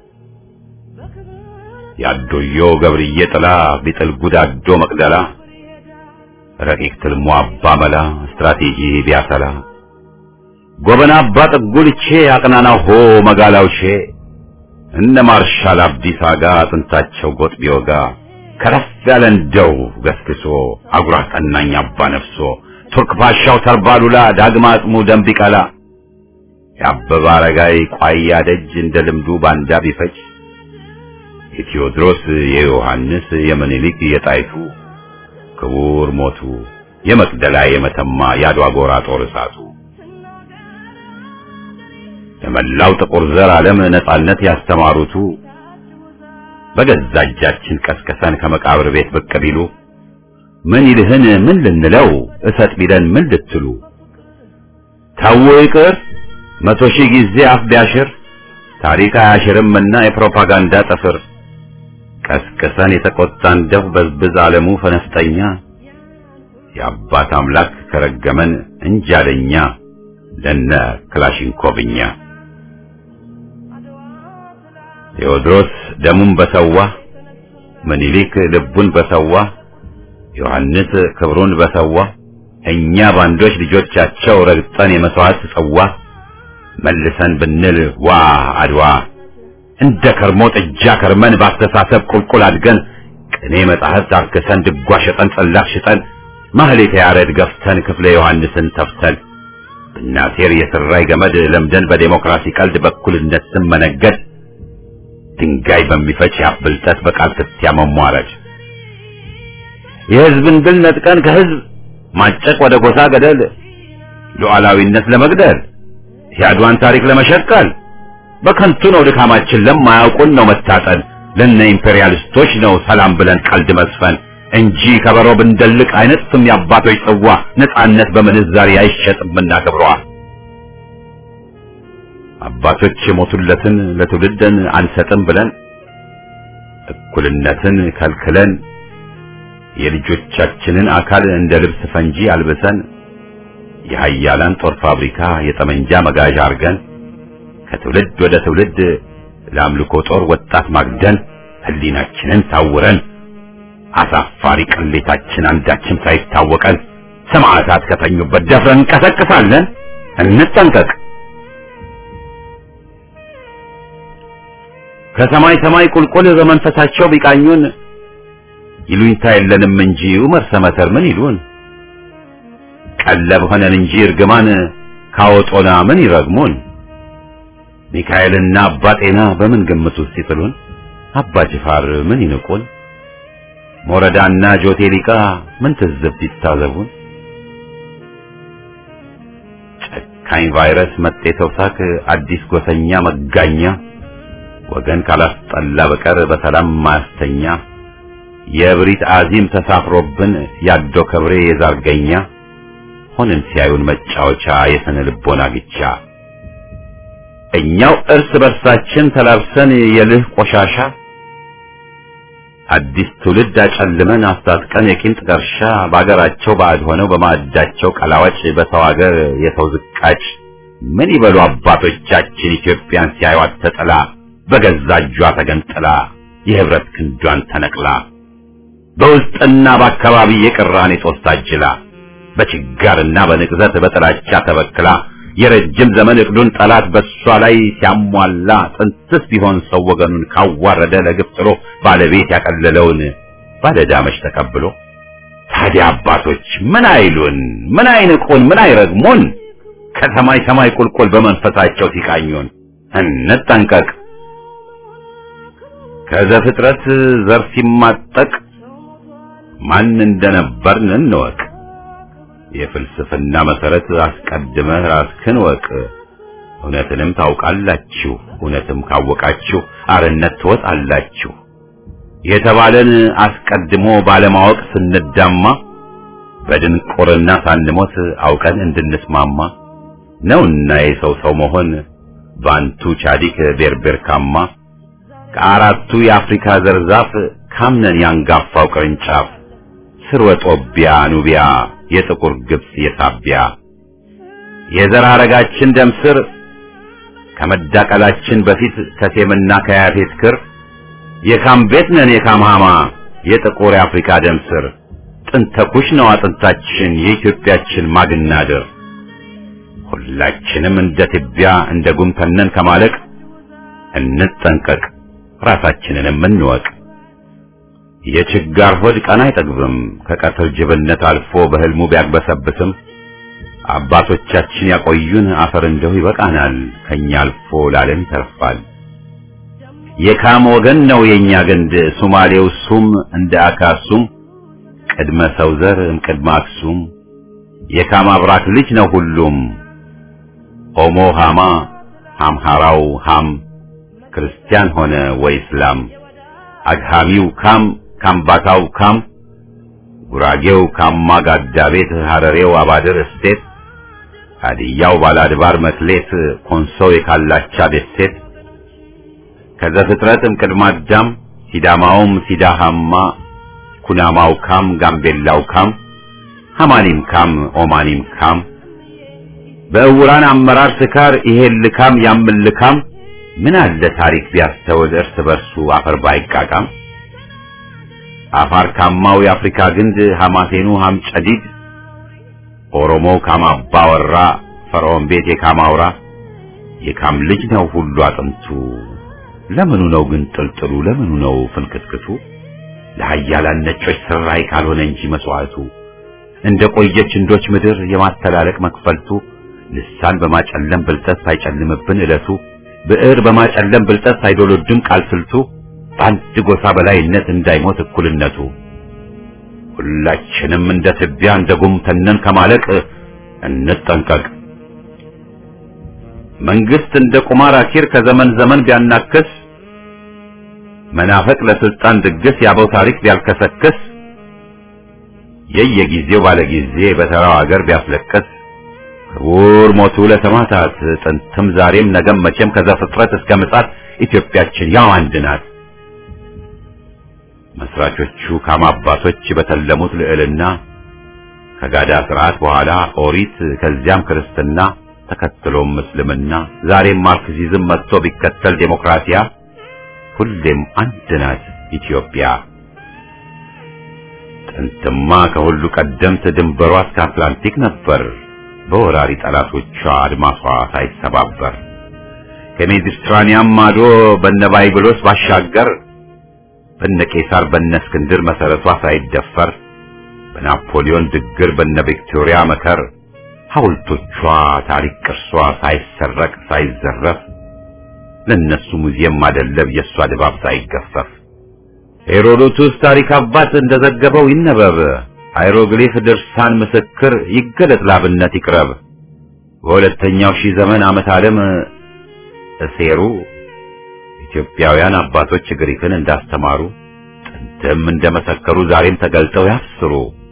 ያዶዮ ገብርዬ ጥላ ቢጥል ጉዳዶ መቅደላ ረቂቅ ትልሞ አባ መላ ስትራቴጂ ቢያሰላ ጎበና አባ ጥጉልቼ አቅናናው ሆ መጋላውሼ እነ ማርሻል አብዲሳ ጋ አጥንታቸው ጎጥ ቢወጋ ከረፍ ያለ እንደው ገስግሶ አጉራ ቀናኝ አባ ነፍሶ ቱርክ ፓሻው ተርባሉላ ዳግማ አጽሙ ደም ቢቀላ ያበባ አረጋይ ቋያ ደጅ እንደ ልምዱ ባንዳ ቢፈጅ የቴዎድሮስ የዮሐንስ የምኒልክ የጣይቱ ክቡር ሞቱ የመቅደላ የመተማ ያድዋ ጎራ ጦር እሳቱ የመላው ጥቁር ዘር ዓለም ነጻነት ያስተማሩቱ በገዛ እጃችን ቀስቀሰን ከመቃብር ቤት ብቅ ቢሉ ምን ይልህን ምን ልንለው እሰጥ ቢለን ምን ልትሉ ታው ይቅር መቶ ሺህ ጊዜ አፍ ቢያሽር ታሪክ አያሽርምና የፕሮፓጋንዳ ጥፍር ቀስቀሰን የተቆጣን ደፍ በዝብዝ ዓለሙ ፈነፍጠኛ የአባት አምላክ ከረገመን እንጃለኛ ለነ ክላሽንኮቭኛ ቴዎድሮስ ደሙን በሰዋ ምኒልክ ልቡን በሰዋ ዮሐንስ ክብሩን በሰዋ እኛ ባንዶች ልጆቻቸው ረግጠን የመስዋዕት ጽዋ መልሰን ብንል ዋ አድዋ እንደ ከርሞ ጥጃ ከርመን ባስተሳሰብ ቁልቁል አድገን ቅኔ መጻሕፍት አርክሰን ድጓ ሸጠን ጸላፍ ሽጠን ማህሌተ ያሬድ ገፍተን ክፍለ ዮሐንስን ተፍተን ብናሴር የስራይ ገመድ ለምደን በዴሞክራሲ ቀልድ በኩልነት ስም መነገድ ድንጋይ በሚፈጭ ያብልጠት በቃል ፍትያ መሟረድ የህዝብን ድል ነጥቀን ከህዝብ ማጨቅ ወደ ጎሳ ገደል ሉዓላዊነት ለመግደል የአድዋን ታሪክ ለመሸቀል በከንቱ ነው ድካማችን ለማያውቁን ነው መታጠን ለነ ኢምፔሪያሊስቶች ነው ሰላም ብለን ቀልድ መስፈን እንጂ ከበሮ ብንደልቅ አይነት ስም ያባቶች ጽዋ ነጻነት በምንዛሪ አይሸጥምና ክብሯ አባቶች የሞቱለትን ለትውልድን አንሰጥም ብለን እኩልነትን ከልክለን የልጆቻችንን አካል እንደ ልብስ ፈንጂ አልበሰን የኃያላን ጦር ፋብሪካ የጠመንጃ መጋዣ አርገን ከትውልድ ወደ ትውልድ ለአምልኮ ጦር ወጣት ማግደን ህሊናችንን ታውረን አሳፋሪ ቅሌታችን አንዳችን ሳይታወቀን ሰማዕታት ከተኙበት ደፍረን እንቀሰቅሳለን። እንጠንቀቅ። ከሰማይ ሰማይ ቁልቁል በመንፈሳቸው ቢቃኙን ይሉኝታ የለንም እንጂ ዑመር ሰመተር ምን ይሉን? ቀለብ ሆነን እንጂ እርግማን ካወጦና ምን ይረግሙን? ሚካኤልና አባ ጤና በምን ግምት ውስጥ ይጥሉን? አባ ጅፋር ምን ይንቁን? ሞረዳና ጆቴሊቃ ምን ትዝብት ይታዘቡን? ጨካኝ ቫይረስ መጤ ተውሳክ አዲስ ጎሰኛ መጋኛ ወገን ካላስጠላ በቀር በሰላም ማስተኛ የብሪት አዚም ተሳፍሮብን ያዶ ከብሬ የዛርገኛ ሆነን ሲያዩን መጫወቻ የሰነ ልቦና ግቻ እኛው እርስ በርሳችን ተላብሰን የልህ ቆሻሻ አዲስ ትውልድ አጨልመን አስታጥቀን የቂንጥ ገርሻ ባገራቸው ባዕድ ሆነው በማዕዳቸው ቀላዋጭ በሰው ሀገር የሰው ዝቃጭ ምን ይበሉ አባቶቻችን ኢትዮጵያን ሲያዩት ተጥላ በገዛ እጇ ተገንጥላ የህብረት ክንዷን ተነቅላ በውስጥና በአካባቢ የቅራኔ ጦስ ታጅላ በችጋርና በንቅዘት በጥላቻ ተበክላ የረጅም ዘመን እቅዱን ጠላት በሷ ላይ ሲያሟላ ጥንትስ ቢሆን ሰው ወገኑን ካዋረደ ለግፍ ጥሎ ባለቤት ያቀለለውን ባለዳመሽ ተቀብሎ ታዲያ አባቶች ምን አይሉን? ምን አይንቁን? ምን አይረግሙን? ከሰማይ ሰማይ ቁልቁል በመንፈሳቸው ሲቃኙን እንጠንቀቅ። ከዘፍጥረት ዘር ሲማጠቅ ማን እንደነበርን እንወቅ። የፍልስፍና መሰረት አስቀድመህ ራስህን ወቅ። እውነትንም ታውቃላችሁ፣ እውነትም ካወቃችሁ አርነት ትወጣላችሁ የተባለን አስቀድሞ ባለማወቅ ስንዳማ በድንቁርና ሳንሞት አውቀን እንድንስማማ ነውና የሰው ሰው መሆን ባንቱ ቻዲክ ቤርቤርካማ ከአራቱ የአፍሪካ ዘርዛፍ ካምነን ያንጋፋው ቅርንጫፍ ስርወ ጦቢያ ኑቢያ የጥቁር ግብጽ የሳቢያ የዘር ሐረጋችን ደም ስር ከመዳቀላችን በፊት ከሴምና ከያፌት ክር የካም ቤት ነን የካምሃማ የጥቁር የአፍሪካ ደም ስር ጥንተ ኩሽ ነው አጥንታችን የኢትዮጵያችን ማግናድር ሁላችንም እንደ ትቢያ እንደ ጉም ተነን ከማለቅ እንጠንቀቅ ራሳችንንም እንወቅ። የችጋር ሆድ ቀን አይጠግብም ከቀትር ጅብነት አልፎ በህልሙ ቢያግበሰብስም አባቶቻችን ያቆዩን አፈር እንደው ይበቃናል ከኛ አልፎ ላለም ይተርፋል። የካም ወገን ነው የኛ ገንድ ሶማሌው ሱም እንደ አካሱም ቅድመ ሰው ዘር ቅድመ አክሱም የካም አብራክ ልጅ ነው ሁሉም ኦሞ ሃማ ሃምሃራው ሃም ክርስቲያን ሆነ ወይ እስላም አግሃሚው ካም ካምባታው ካም ጉራጌው ካማ ጋዳ ቤት ሐረሬው አባድር እስቴት ሀዲያው ባላድባር መክሌት ኮንሶው የካላቻ ደሴት ከዘፍጥረትም ቅድመ አዳም ሲዳማውም ሲዳሃማ ኩናማው ካም ጋምቤላው ካም ሐማኒም ካም ኦማኒም ካም በእውራን አመራር ስካር ይሄን ልካም ያምን ልካም ምን አለ ታሪክ ቢያስተውል እርስ በርሱ አፈር ባይቃቃም አፋር ካማው የአፍሪካ ግንድ ሐማሴኑ ሐምጨዲድ ኦሮሞው ካማባ ወራ ፈርዖን ቤት የካማውራ የካም ልጅ ነው ሁሉ አጥንቱ ለምኑ ነው ግን ጥልጥሉ ለምኑ ነው ፍንክትክቱ ለኃያላን ነጮች ስራይ ካልሆነ እንጂ መስዋዕቱ እንደ ቆየች እንዶች ምድር የማስተላለቅ መክፈልቱ ልሳን በማጨለም ብልጠት ሳይጨልምብን እለቱ ብዕር በማጨለም ብልጠት ሳይዶሎድም ቃል ስልቱ በአንድ ጎሳ በላይነት እንዳይሞት እኩልነቱ ሁላችንም እንደ ትቢያ እንደ ጉም ተነን ከማለቅ እንጠንቀቅ። መንግስት እንደ ቁማር አኪር ከዘመን ዘመን ቢያናክስ መናፈቅ ለስልጣን ድግስ ያበው ታሪክ ቢያልከሰክስ የየጊዜው ባለጊዜ በተራው ሀገር ቢያስለቅስ ክቡር ሞቱ ለሰማዕታት ጥንትም ዛሬም ነገም መቼም ከዘፍጥረት እስከ ምጽአት ኢትዮጵያችን ያው አንድ ናት። መስራቾቹ ካም አባቶች በተለሙት ልዕልና ከጋዳ ስርዓት በኋላ ኦሪት ከዚያም ክርስትና ተከትሎም እስልምና ዛሬም ማርክሲዝም መጥቶ ቢከተል ዴሞክራሲያ ሁሌም አንድ ናት ኢትዮጵያ። ጥንትማ ከሁሉ ቀደምት ድንበሯ እስከ አትላንቲክ ነበር፣ በወራሪ ጠላቶቿ አድማሷ ሳይሰባበር። ከሜዲትራኒያን ማዶ በነ ባይብሎስ ባሻገር በነ ቄሳር በነ እስክንድር መሰረቷ ሳይደፈር በናፖሊዮን ድግር በነ ቪክቶሪያ መከር ሐውልቶቿ ታሪክ ቅርሷ ሳይሰረቅ ሳይዘረፍ ለነሱ ሙዚየም ማደለብ የሷ ድባብ ሳይገፈፍ ሄሮዶቱስ ታሪክ አባት እንደዘገበው ይነበብ፣ ሃይሮግሊፍ ድርሳን ምስክር ይገለጥ ላብነት ይቅረብ። በሁለተኛው ሺህ ዘመን ዓመት ዓለም እሴሩ ኢትዮጵያውያን አባቶች ግሪክን እንዳስተማሩ ጥንትም እንደመሰከሩ ዛሬም ተገልጠው ያፍስሩ።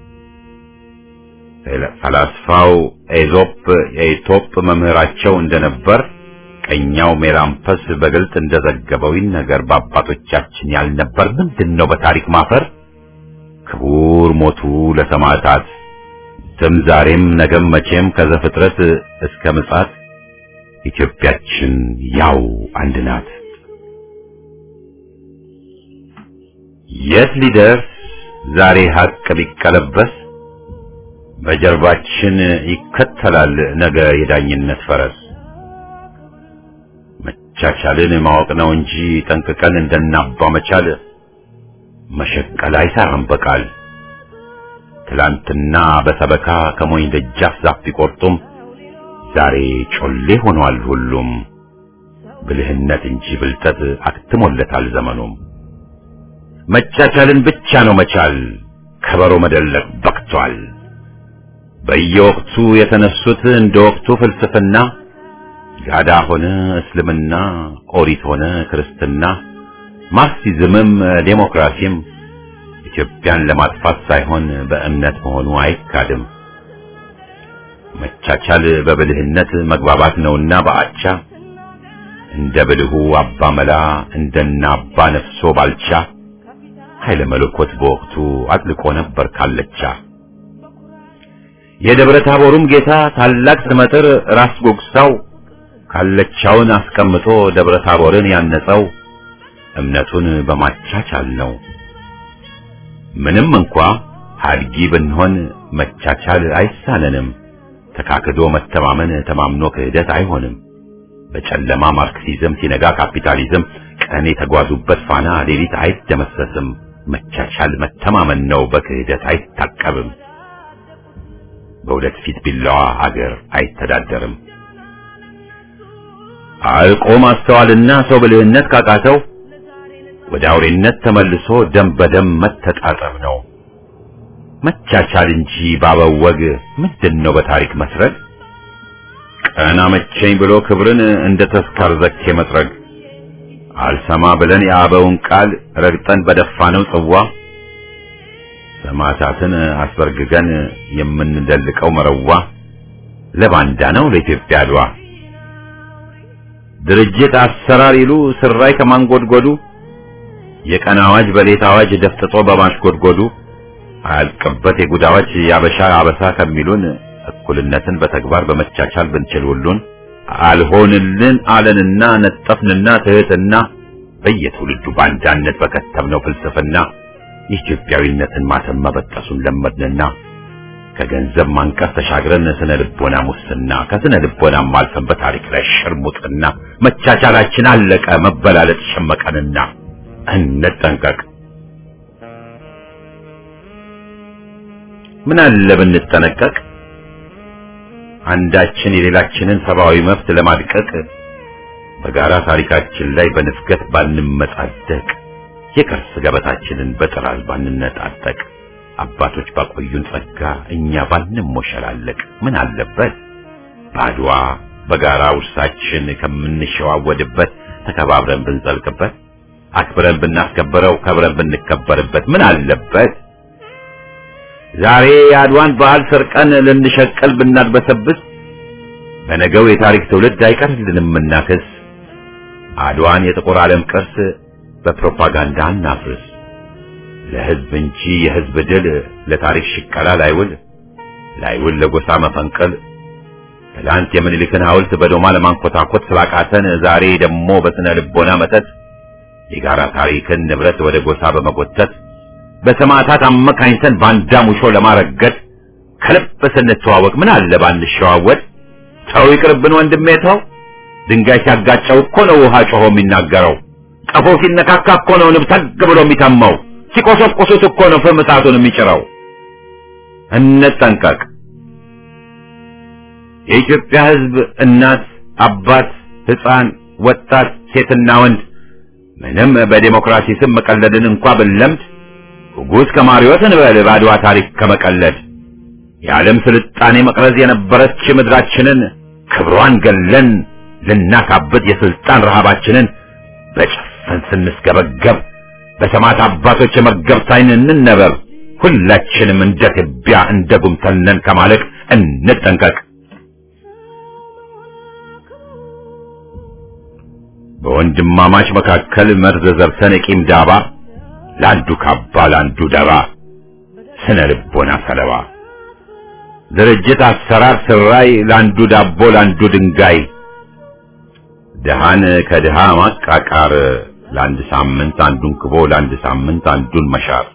ፈላስፋው ኤዞፕ የኢትዮጵ መምህራቸው እንደነበር ቀኛው ሜላምፐስ በግልጥ እንደዘገበው ይነገር። በአባቶቻችን ያልነበር ምንድነው በታሪክ ማፈር? ክቡር ሞቱ ለሰማዕታት ትም ዛሬም ነገም መቼም ከዘፍጥረት እስከ ምጽአት ኢትዮጵያችን ያው አንድ ናት። የት ሊደርስ ዛሬ ሀቅ ቢቀለበስ በጀርባችን ይከተላል ነገ የዳኝነት ፈረስ። መቻቻልን ማወቅ ነው እንጂ ጠንቅቀን እንደናባ መቻል መሸቀል አይሰራም በቃል። ትላንትና በሰበካ ከሞኝ ደጃፍ ዛፍ ቢቆርጡም ዛሬ ጮሌ ሆኗል ሁሉም። ብልህነት እንጂ ብልጠት አክትሞለታል ዘመኑም። መቻቻልን ብቻ ነው መቻል ከበሮ መደለቅ በቅቷል። በየወቅቱ የተነሱት እንደ ወቅቱ ፍልስፍና ጋዳ ሆነ እስልምና ኦሪት ሆነ ክርስትና ማርክሲዝምም ዴሞክራሲም ኢትዮጵያን ለማጥፋት ሳይሆን በእምነት መሆኑ አይካድም። መቻቻል በብልህነት መግባባት ነውና በአቻ እንደ ብልሁ አባ መላ እንደና አባ ነፍሶ ባልቻ ኃይለ መለኮት በወቅቱ አጥልቆ ነበር ካለቻ። የደብረ ታቦሩም ጌታ ታላቅ ስመጥር ራስ ጎግሳው ካለቻውን አስቀምጦ ደብረ ታቦርን ያነጸው እምነቱን በማቻቻል ነው። ምንም እንኳ ሀድጊ ብንሆን መቻቻል አይሳነንም። ተካክዶ መተማመን ተማምኖ ክህደት አይሆንም። በጨለማ ማርክሲዝም ሲነጋ ካፒታሊዝም ቀን የተጓዙበት ፋና ሌሊት አይደመሰስም። መቻቻል መተማመን ነው በክህደት አይታቀብም። በሁለት ፊት ቢላዋ አገር አይተዳደርም። አልቆ ማስተዋልና ሰው ብልህነት ካቃተው ወደ አውሬነት ተመልሶ ደም በደም መተጣጠብ ነው። መቻቻል እንጂ ባበወግ ምንድነው በታሪክ መስረግ? ቀና መቸኝ ብሎ ክብርን እንደ ተስካር ዘኬ መጥረግ። አልሰማ ብለን የአበውን ቃል ረግጠን በደፋነው ጽዋ ሰማዕታትን አስበርግገን የምንደልቀው መረዋ ለባንዳ ነው ለኢትዮጵያ አድዋ። ድርጅት አሰራር ይሉ ስራይ ከማንጎድጎዱ የቀን አዋጅ በሌት አዋጅ ደፍጥጦ በማሽጎድጎዱ አያልቅበት የጉዳዋች ያበሻ አበሳ ከሚሉን እኩልነትን በተግባር በመቻቻል ብንችል ሁሉን አልሆንልን አለንና ነጠፍንና ትህትና በየትውልዱ ባንዳነት በከተምነው ፍልስፍና የኢትዮጵያዊነትን ማተም መበጠሱን ለመድንና ከገንዘብ ማንቀስ ተሻግረን ስነ ልቦና ሙስና ከስነ ልቦናም አልፈን በታሪክ ላይ ሽርሙጥና መቻቻላችን አለቀ መበላለጥ ሸመቀንና እንጠንቀቅ። ምን አለ ብንጠነቀቅ አንዳችን የሌላችንን ሰብአዊ መብት ለማድቀቅ በጋራ ታሪካችን ላይ በንፍገት ባንመጻደቅ የከርስ ገበታችንን በጥራዝ ባንነጣጠቅ አባቶች ባቆዩን ጸጋ እኛ ባንሞሸላለቅ ምን አለበት ባድዋ በጋራ ውርሳችን ከምንሸዋወድበት ተከባብረን ብንዘልቅበት አክብረን ብናስከብረው ከብረን ብንከበርበት ምን አለበት ዛሬ የአድዋን በዓል ሰርቀን ልንሸቀል ብናድበሰብስ በነገው የታሪክ ትውልድ አይቀርልንም እናክስ። አድዋን የጥቁር ዓለም ቅርስ በፕሮፓጋንዳ እናፍርስ። ለህዝብ እንጂ የህዝብ ድል ለታሪክ ሽቀላ ላይውል ላይውል ለጎሳ መፈንቀል ትላንት የምኒልክን ሐውልት በዶማ ለማንኮታኮት ስላቃተን ዛሬ ደግሞ በስነ ልቦና መተት የጋራ ታሪክን ንብረት ወደ ጎሳ በመጎተት በሰማዕታት አመካኝተን ባንዳ ሙሾ ለማረገድ ከልብ ስንተዋወቅ ምን አለ ባንሸዋወድ። ተው ይቅርብን ወንድሜ ተው። ድንጋይ ሲያጋጨው እኮ ነው ውሃ ጮሆ የሚናገረው። ቀፎ ሲነካካ እኮ ነው ንብ ተግ ብሎ የሚተማው። ሲቆሰቁሱት እኮ ነው ፍም እሳቱን የሚጭረው። እንጠንቀቅ። የኢትዮጵያ ሕዝብ እናት፣ አባት፣ ሕፃን፣ ወጣት፣ ሴትና ወንድ ምንም በዲሞክራሲ ስም መቀለድን እንኳን ብንለምድ ጉጉስ ከማሪዎት እንበል ባድዋ ታሪክ ከመቀለድ የዓለም ስልጣኔ መቅረዝ የነበረች ምድራችንን ክብሯን ገለን ልናካብት የስልጣን ረሃባችንን በጭፍን ስንስገበገብ በሰማዕት አባቶች የመገብት ዓይን እንነበብ። ሁላችንም እንደ ትቢያ እንደ ጉምተነን ከማለቅ እንጠንቀቅ። በወንድማማች መካከል መርዝ ዘርተን የቂም ዳባ ለአንዱ ካባ ለአንዱ ደባ ስነ ልቦና ሰለባ ድርጅት አሰራር ስራይ ለአንዱ ዳቦ ለአንዱ ድንጋይ ደሃን ከድሃ ማቃቃር ለአንድ ሳምንት አንዱን ክቦ ለአንድ ሳምንት አንዱን መሻር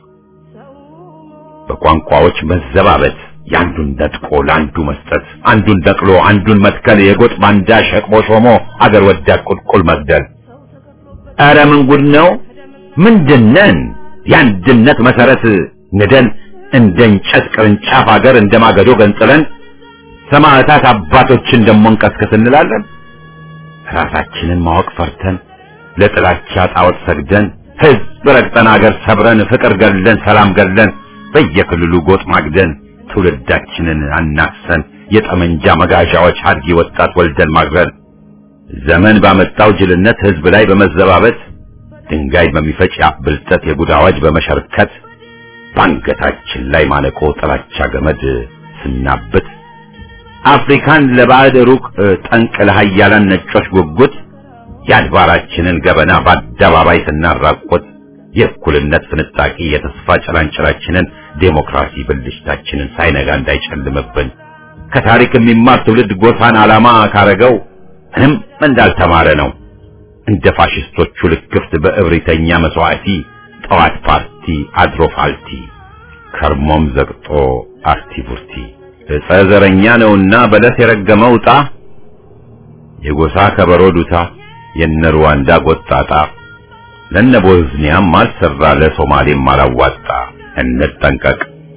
በቋንቋዎች መዘባበት ያንዱን ነጥቆ ለአንዱ መስጠት አንዱን ደቅሎ አንዱን መትከል የጎጥ ባንዳ ሸቅቦ ሾሞ አገር ወዳድ ቁልቁል መግደል። ኧረ ምን ጉድ ነው ምንድነን? የአንድነት መሰረት ንደን እንደ እንጨት ቅርንጫፍ አገር እንደማገዶ ገንጥለን ሰማዕታት አባቶችን ደሞ እንቀስቅስ እንላለን። ራሳችንን ማወቅ ፈርተን ለጥላቻ ጣዖት ሰግደን ሕዝብ ረግጠን አገር ሰብረን ፍቅር ገለን ሰላም ገለን በየክልሉ ጎጥ ማግደን ትውልዳችንን አናክሰን የጠመንጃ መጋዣዎች አድጊ ወጣት ወልደን ማግረን ዘመን ባመጣው ጅልነት ሕዝብ ላይ በመዘባበት ድንጋይ በሚፈጭ ብልጠት የጉዳዋጅ በመሸርከት ባንገታችን ላይ ማነቆ ጥላቻ ገመድ ስናብት አፍሪካን ለባዕድ ሩቅ ጠንቅ ለሃያላን ነጮች ጉጉት የአድባራችንን ገበና በአደባባይ ስናራቆት የእኩልነት ፍንጣቂ የተስፋ ጭላንጭላችንን ዴሞክራሲ ብልሽታችንን ሳይነጋ እንዳይጨልምብን ከታሪክ የሚማር ትውልድ ጎሳን ዓላማ ካረገው ምንም እንዳልተማረ ነው። እንደ ፋሽስቶቹ ልክፍት በእብሪተኛ መስዋዕቲ ጠዋት ፓርቲ አድሮ ፋልቲ ከርሞም ዘግጦ አርቲ ቡርቲ እፀ ዘረኛ ነውና በለስ የረገመው ዕጣ የጎሳ ከበሮ ዱታ የነ ሩዋንዳ ጎጣጣ ለነ ቦዝኒያም ማልሰራ ለሶማሌም ማላዋጣ። እንጠንቀቅ።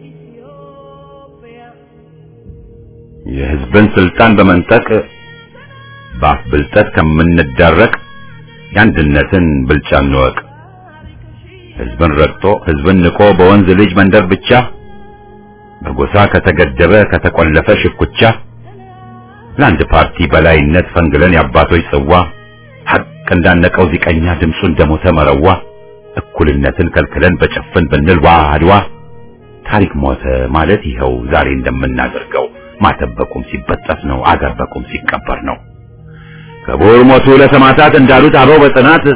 የሕዝብን ስልጣን በመንጠቅ ባፍ ብልጠት ከምንደረቅ የአንድነትን ብልጫ እንወቅ። ሕዝብን ረግጦ ሕዝብን ንቆ በወንዝ ልጅ መንደር ብቻ በጎሳ ከተገደበ ከተቆለፈ ሽኩቻ ለአንድ ፓርቲ በላይነት ፈንግለን የአባቶች ጽዋ ሐቅ እንዳነቀው ዚቀኛ ድምፁ እንደሞተ መረዋ እኩልነትን ከልክለን በጭፍን ብንል ዋ አድዋ ታሪክ ሞተ ማለት ይኸው ዛሬ እንደምናደርገው ማተብ በቁም ሲበጠስ ነው አገር በቁም ሲቀበር ነው። ክቡር ሞቱ ለሰማዕታት እንዳሉት አበው በጽናት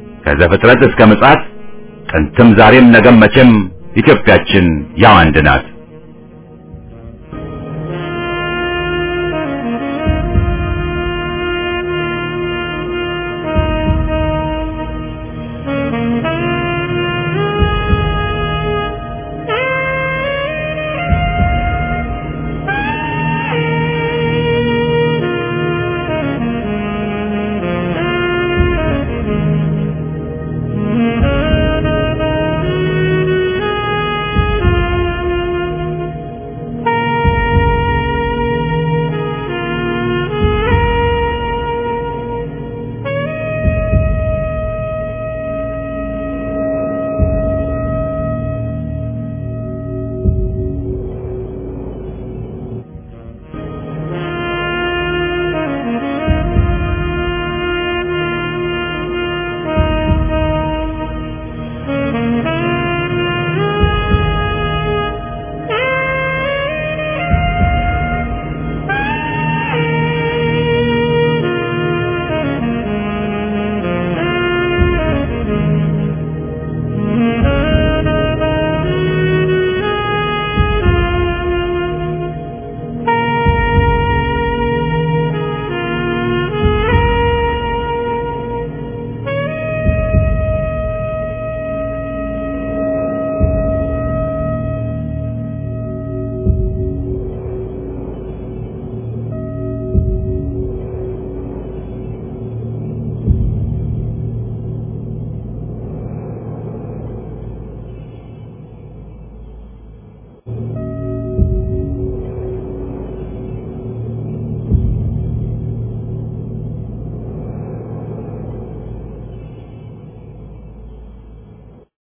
ከዘፍጥረት እስከ ምጽአት ጥንትም ዛሬም ነገም መቼም ኢትዮጵያችን ያው አንድ ናት።